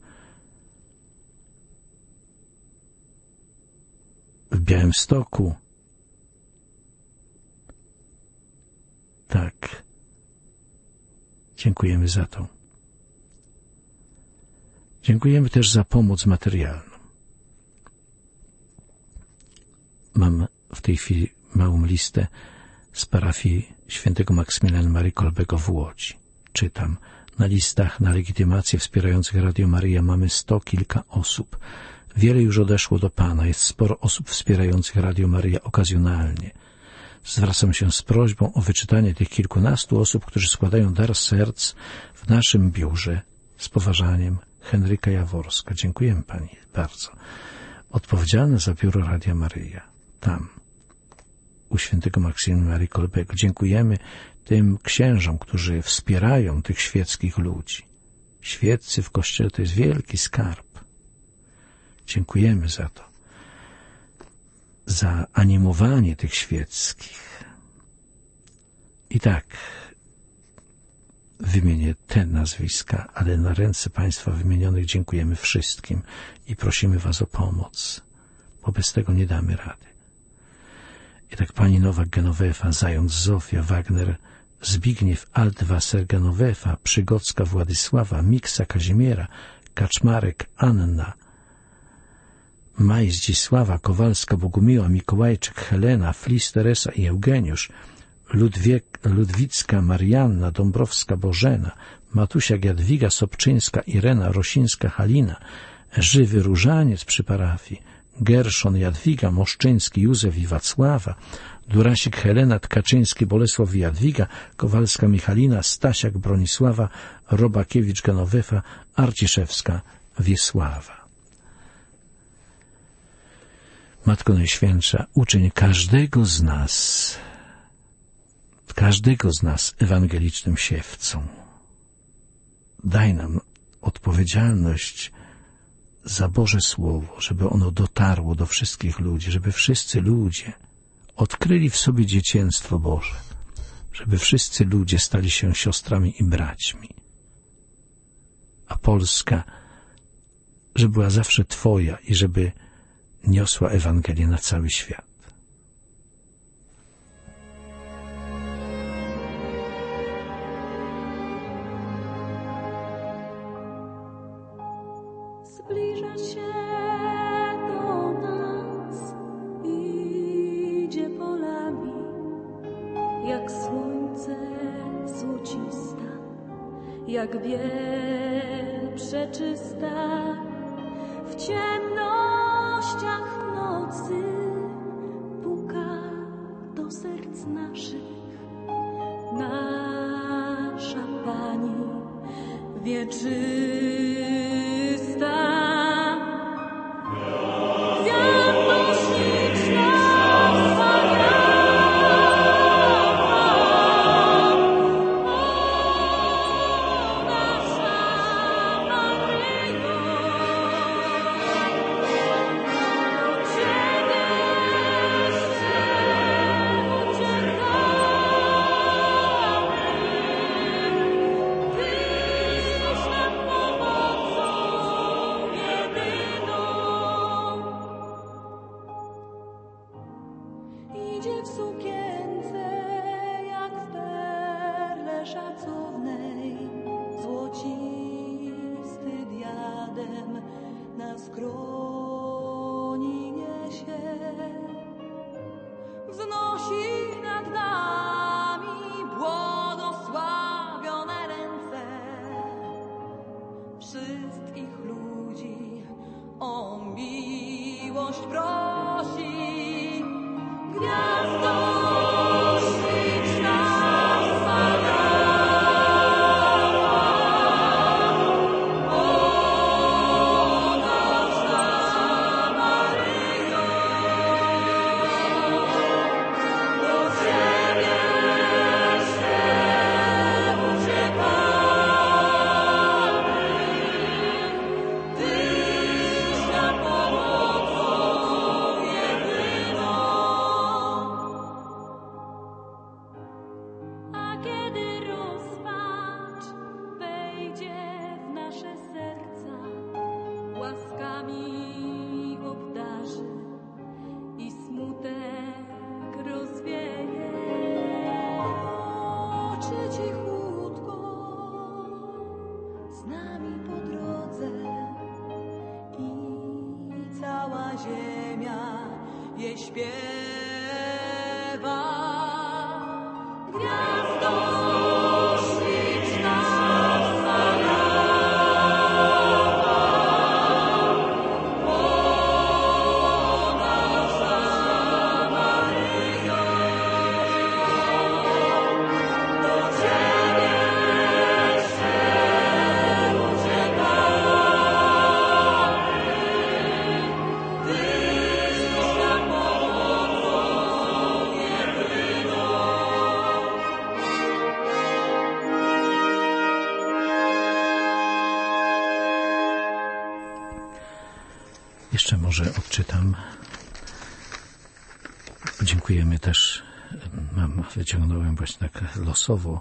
[SPEAKER 1] w Białymstoku. Tak. Dziękujemy za to. Dziękujemy też za pomoc materialną. Mam w tej chwili małą listę z parafii świętego Maksymiliana Marii Kolbego w Łodzi. Czytam. Na listach na legitymację wspierających Radio Maryja mamy 100 kilka osób. Wiele już odeszło do Pana. Jest sporo osób wspierających Radio Maryja okazjonalnie. Zwracam się z prośbą o wyczytanie tych kilkunastu osób, którzy składają dar serc w naszym biurze. Z poważaniem, Henryka Jaworska. Dziękujemy Pani bardzo. Odpowiedzialna za biuro Radia Maryja. Tam, u świętego Maksymiliana Marii Kolbego. Dziękujemy tym księżom, którzy wspierają tych świeckich ludzi. Świeccy w Kościele to jest wielki skarb. Dziękujemy za to. Za animowanie tych świeckich. I tak wymienię te nazwiska, ale na ręce Państwa wymienionych dziękujemy wszystkim i prosimy Was o pomoc, bo bez tego nie damy rady. I tak pani Nowak-Genowefa, Zając Zofia, Wagner, Zbigniew Altwasser-Genowefa, Przygocka Władysława, Miksa Kazimiera, Kaczmarek Anna, Maj Zdzisława, Kowalska Bogumiła, Mikołajczyk Helena, Flis Teresa i Eugeniusz, Ludwicka Marianna, Dąbrowska Bożena, Matusiak Jadwiga, Sobczyńska Irena, Rosińska Halina, Żywy Różaniec przy parafii, Gerszon Jadwiga, Moszczyński Józef i Wacława, Durasik Helena, Tkaczyński Bolesław i Jadwiga, Kowalska Michalina, Stasiak Bronisława, Robakiewicz Genowefa, Arciszewska Wiesława. Matko Najświętsza, uczyń każdego z nas ewangelicznym siewcą. Daj nam odpowiedzialność za Boże Słowo, żeby ono dotarło do wszystkich ludzi, żeby wszyscy ludzie odkryli w sobie dzieciństwo Boże, żeby wszyscy ludzie stali się siostrami i braćmi. A Polska, żeby była zawsze Twoja i żeby niosła Ewangelię na cały świat.
[SPEAKER 7] zbliża się do nas, idzie polami, jak słońce złocista, jak biel przeczysta. W ciemnościach nocy puka do serc naszych nasza Pani wieczysta. Idzie w sukience jak w perle szacownej, złocisty diadem na skroni niesie. Wznosi nad nami błogosławione ręce wszystkich ludzi, o miłość prosi. Gwiazdo śliczna wspaniała, o nasza Maryjo, do Ciebie się uciekamy, Tyś nam pomocą jedyną. A kiedy rozpacz wejdzie w nasze serca, łaskami obdarzy i smutek rozwieje, czy cichutko z nami po drodze i cała ziemia jej śpiewa. Gwiazdo śliczna wspaniała, o nasza Maryjo, do Ciebie się uciekamy, Tyś nam pomocą jedyną.
[SPEAKER 1] Jeszcze może odczytam. Dziękujemy też. Wyciągnąłem właśnie tak losowo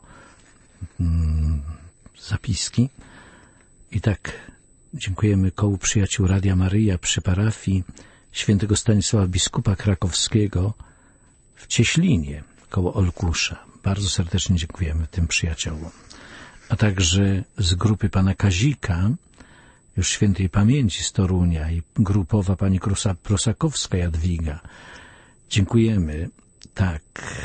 [SPEAKER 1] zapiski. I tak dziękujemy kołu przyjaciół Radia Maryja przy parafii świętego Stanisława Biskupa Krakowskiego w Cieślinie koło Olkusza. Bardzo serdecznie dziękujemy tym przyjaciołom. A także z grupy pana Kazika, już świętej pamięci z Torunia, i grupowa pani Prosakowska Jadwiga. Dziękujemy, tak,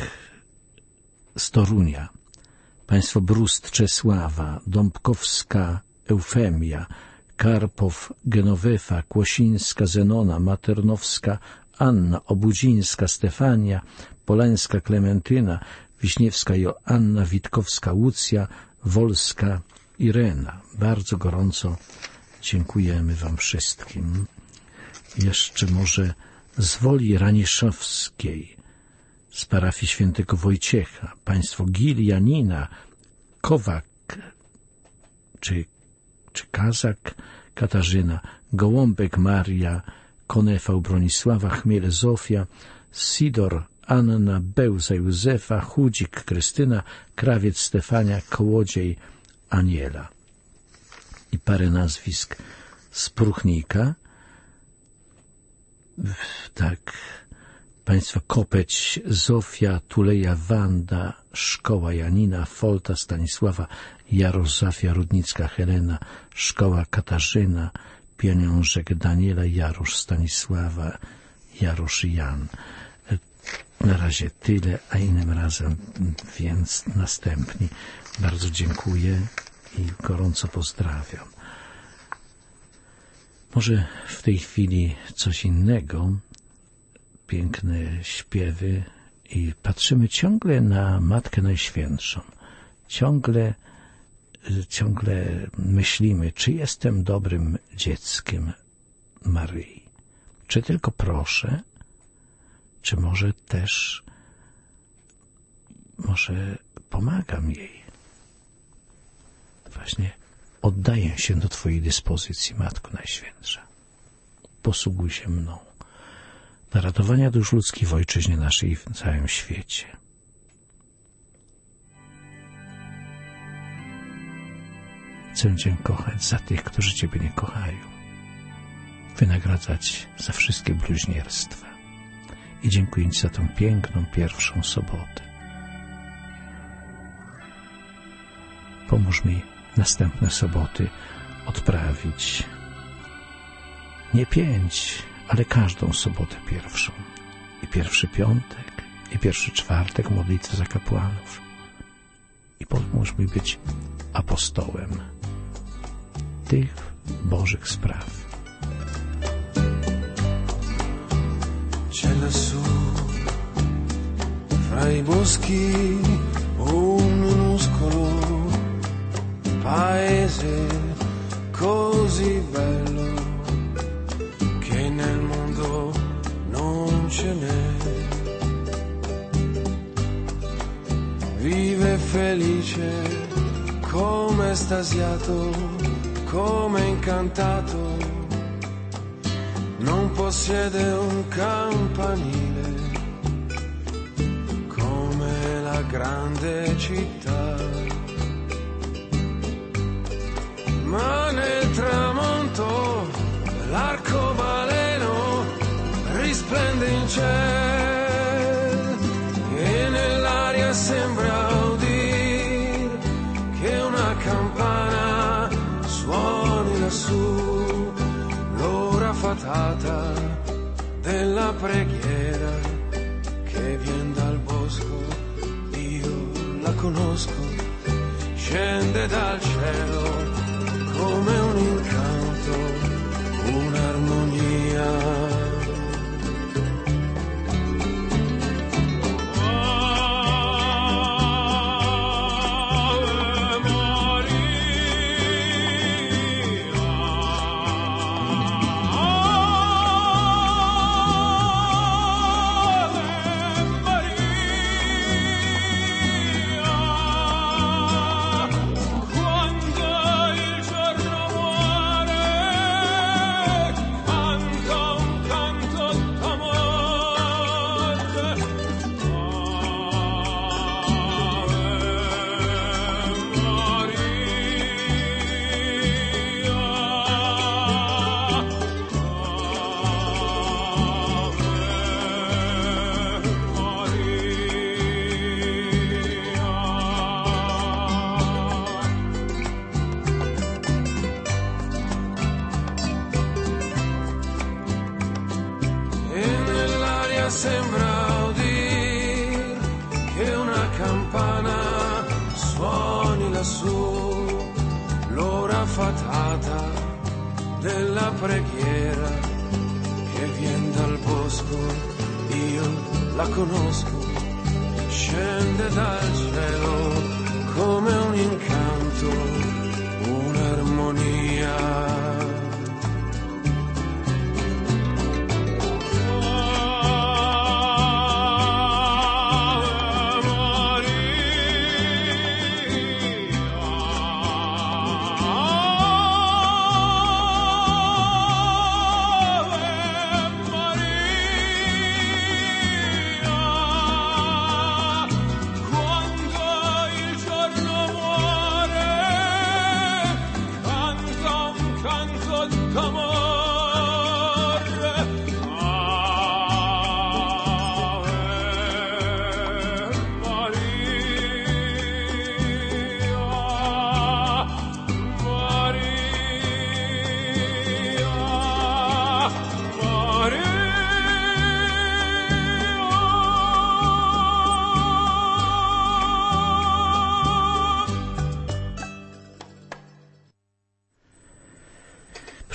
[SPEAKER 1] z Torunia. Państwo Brust Czesława, Dąbkowska Eufemia, Karpow Genowefa, Kłosińska Zenona, Maternowska Anna, Obudzińska Stefania, Polańska Klementyna, Wiśniewska Joanna, Witkowska Łucja, Wolska Irena. Bardzo gorąco dziękujemy wam wszystkim. Jeszcze może z Woli Raniszowskiej, z parafii świętego Wojciecha, państwo Gil, Janina, Kowak, czy Kazak, Katarzyna, Gołąbek Maria, Konefał Bronisława, Chmiel Zofia, Sidor, Anna, Bełza Józefa, Chudzik Krystyna, Krawiec Stefania, Kołodziej Aniela. I parę nazwisk z Pruchnika. Tak, państwa Kopeć, Zofia, Tuleja, Wanda, Szkoła Janina, Folta, Stanisława, Jarosławia, Rudnicka Helena, Szkoła Katarzyna, pieniążek Daniela, Jarusz, Stanisława, Jarusz i Jan. Na razie tyle, a innym razem więc następni. Bardzo dziękuję i gorąco pozdrawiam. Może w tej chwili coś innego, piękne śpiewy i patrzymy ciągle na Matkę Najświętszą. Ciągle myślimy, czy jestem dobrym dzieckiem Maryi. Czy tylko proszę, czy może też pomagam jej. Właśnie oddaję się do Twojej dyspozycji, Matko Najświętsza. Posługuj się mną dla ratowania dusz ludzkich w ojczyźnie naszej i w całym świecie. Chcę Cię kochać za tych, którzy Ciebie nie kochają, wynagradzać za wszystkie bluźnierstwa i dziękuję Ci za tę piękną pierwszą sobotę. Pomóż mi następne soboty odprawić nie 5, ale każdą sobotę pierwszą i pierwszy piątek i pierwszy czwartek modlitwy za kapłanów i pomóż mi być apostołem tych Bożych spraw.
[SPEAKER 8] C'è lassù fra i boschi un minuscolo paese così bello che nel mondo non ce n'è. Vive felice come estasiato, come incantato, non possiede un campanile come la grande città, ma nel tramonto l'arcobaleno risplende in cielo e nell'aria sembra udir che una campana suoni lassù, l'ora fatata della preghiera che vien dal bosco, io la conosco, scende dal cielo come un incanto, un'armonia. Sembra udir che una campana suoni lassù, l'ora fatata della preghiera che vien dal bosco, io la conosco, scende dal cielo come un incanto, un'armonia.
[SPEAKER 7] Quando il giorno muore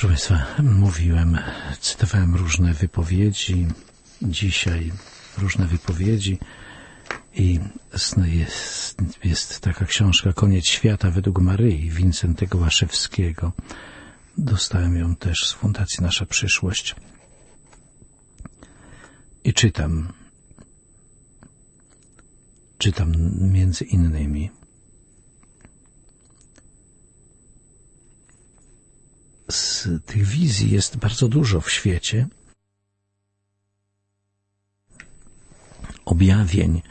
[SPEAKER 1] Proszę Państwa, mówiłem, cytowałem różne wypowiedzi, dzisiaj różne wypowiedzi i jest taka książka Koniec świata według Maryi Wincentego Łaszewskiego. Dostałem ją też z Fundacji Nasza Przyszłość. I czytam między innymi z tych wizji jest bardzo dużo w świecie, objawień.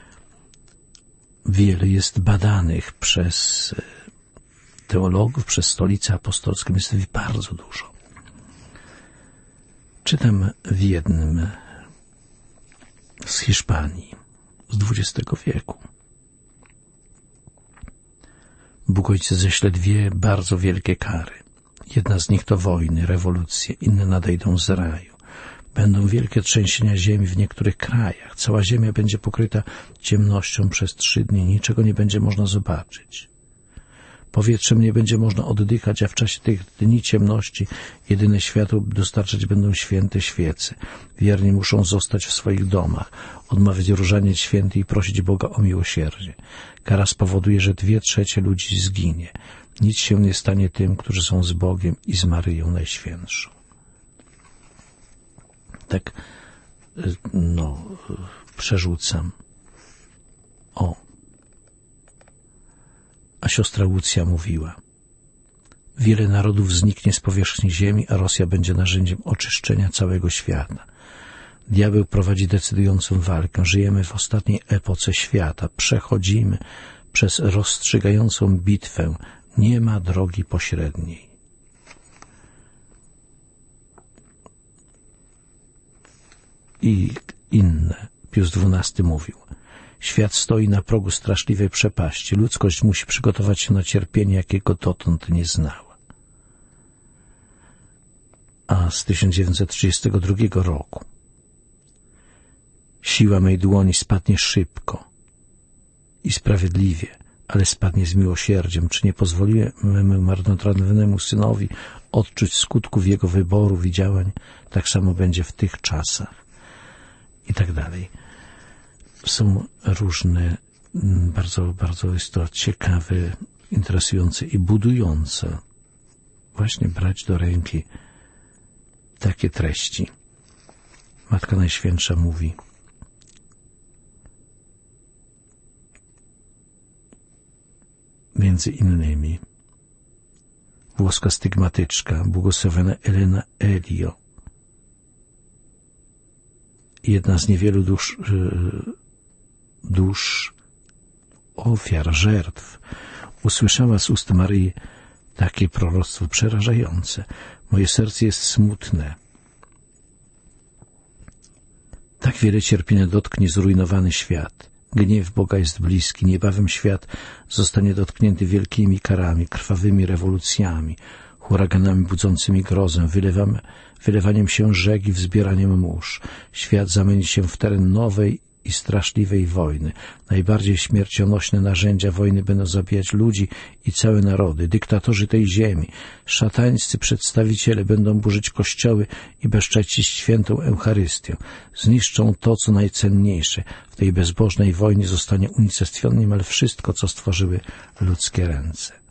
[SPEAKER 1] Wiele jest badanych przez teologów, przez Stolicę Apostolską. Jest ich bardzo dużo. Czytam w jednym z Hiszpanii z XX wieku. Bóg Ojciec ześle dwie bardzo wielkie kary. Jedna z nich to wojny, rewolucje, inne nadejdą z raju. Będą wielkie trzęsienia ziemi w niektórych krajach. Cała ziemia będzie pokryta ciemnością przez 3 dni. Niczego nie będzie można zobaczyć. Powietrzem nie będzie można oddychać, a w czasie tych dni ciemności jedyne światło dostarczać będą święte świece. Wierni muszą zostać w swoich domach, odmawiać różaniec święty i prosić Boga o miłosierdzie. Kara spowoduje, że 2/3 ludzi zginie. Nic się nie stanie tym, którzy są z Bogiem i z Maryją Najświętszą. Tak, przerzucam. A siostra Łucja mówiła: wiele narodów zniknie z powierzchni ziemi, a Rosja będzie narzędziem oczyszczenia całego świata. Diabeł prowadzi decydującą walkę. Żyjemy w ostatniej epoce świata. Przechodzimy przez rozstrzygającą bitwę. Nie ma drogi pośredniej. I inne. Pius XII mówił: świat stoi na progu straszliwej przepaści. Ludzkość musi przygotować się na cierpienie, jakiego dotąd nie znała. A z 1932 roku: siła mej dłoni spadnie szybko i sprawiedliwie, ale spadnie z miłosierdziem. Czy nie pozwoliłem memu marnotrawnemu synowi odczuć skutków jego wyborów i działań? Tak samo będzie w tych czasach. I tak dalej. Są różne, bardzo jest to ciekawe, interesujące i budujące właśnie brać do ręki takie treści. Matka Najświętsza mówi: między innymi włoska stygmatyczka, błogosławiona Elena Elio, jedna z niewielu dusz ofiar, żertw, usłyszała z ust Maryi takie proroctwo przerażające: moje serce jest smutne. Tak wiele cierpienia dotknie zrujnowany świat. Gniew Boga jest bliski. Niebawem świat zostanie dotknięty wielkimi karami, krwawymi rewolucjami, huraganami budzącymi grozę, wylewaniem się rzek i wzbieraniem mórz. Świat zamieni się w teren nowej i straszliwej wojny. Najbardziej śmiercionośne narzędzia wojny będą zabijać ludzi i całe narody. Dyktatorzy tej ziemi, szatańscy przedstawiciele będą burzyć kościoły i bezcześcić świętą Eucharystię. Zniszczą to, co najcenniejsze. W tej bezbożnej wojnie zostanie unicestwione niemal wszystko, co stworzyły ludzkie ręce.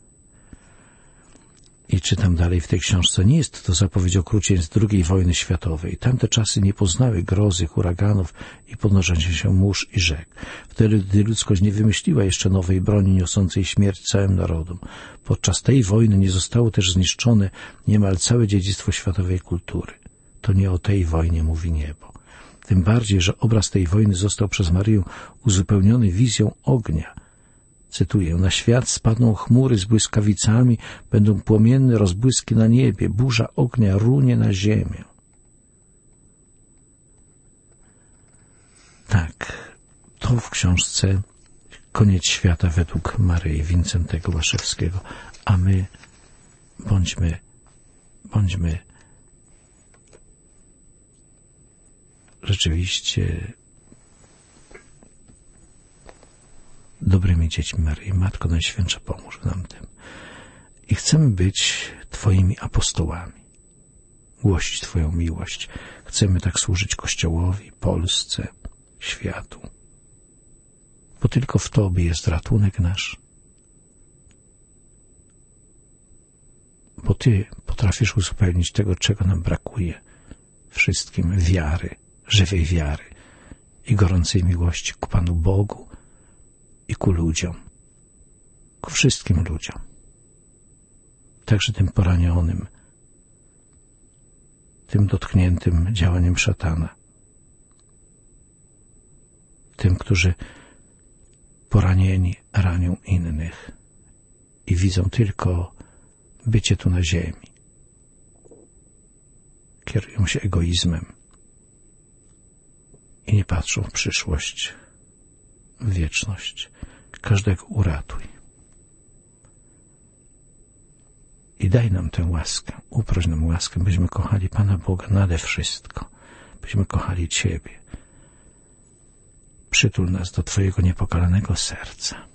[SPEAKER 1] I czytam dalej w tej książce: nie jest to zapowiedź okrucieństw II wojny światowej. Tamte czasy nie poznały grozy, huraganów i podnoszenia się mórz i rzek. Wtedy, gdy ludzkość nie wymyśliła jeszcze nowej broni niosącej śmierć całym narodom. Podczas tej wojny nie zostało też zniszczone niemal całe dziedzictwo światowej kultury. To nie o tej wojnie mówi niebo. Tym bardziej, że obraz tej wojny został przez Maryję uzupełniony wizją ognia. Cytuję: na świat spadną chmury z błyskawicami, będą płomienne rozbłyski na niebie, burza ognia runie na ziemię. Tak, to w książce Koniec świata według Maryi Wincentego Łaszewskiego. A my bądźmy rzeczywiście dobrymi dziećmi Maryi. Matko Najświętsza, pomóż nam tym. I chcemy być Twoimi apostołami. głosić Twoją miłość. Chcemy tak służyć Kościołowi, Polsce, światu. Bo tylko w Tobie jest ratunek nasz. Bo Ty potrafisz uzupełnić tego, czego nam brakuje. Wszystkim wiary, żywej wiary i gorącej miłości ku Panu Bogu i ku ludziom. Ku wszystkim ludziom. Także tym poranionym, tym dotkniętym działaniem szatana. Tym, którzy poranieni ranią innych i widzą tylko bycie tu na ziemi. Kierują się egoizmem i nie patrzą w przyszłość, w wieczność. Każdego uratuj. I daj nam tę łaskę, uproś nam łaskę, byśmy kochali Pana Boga nade wszystko, byśmy kochali Ciebie. Przytul nas do Twojego niepokalanego serca.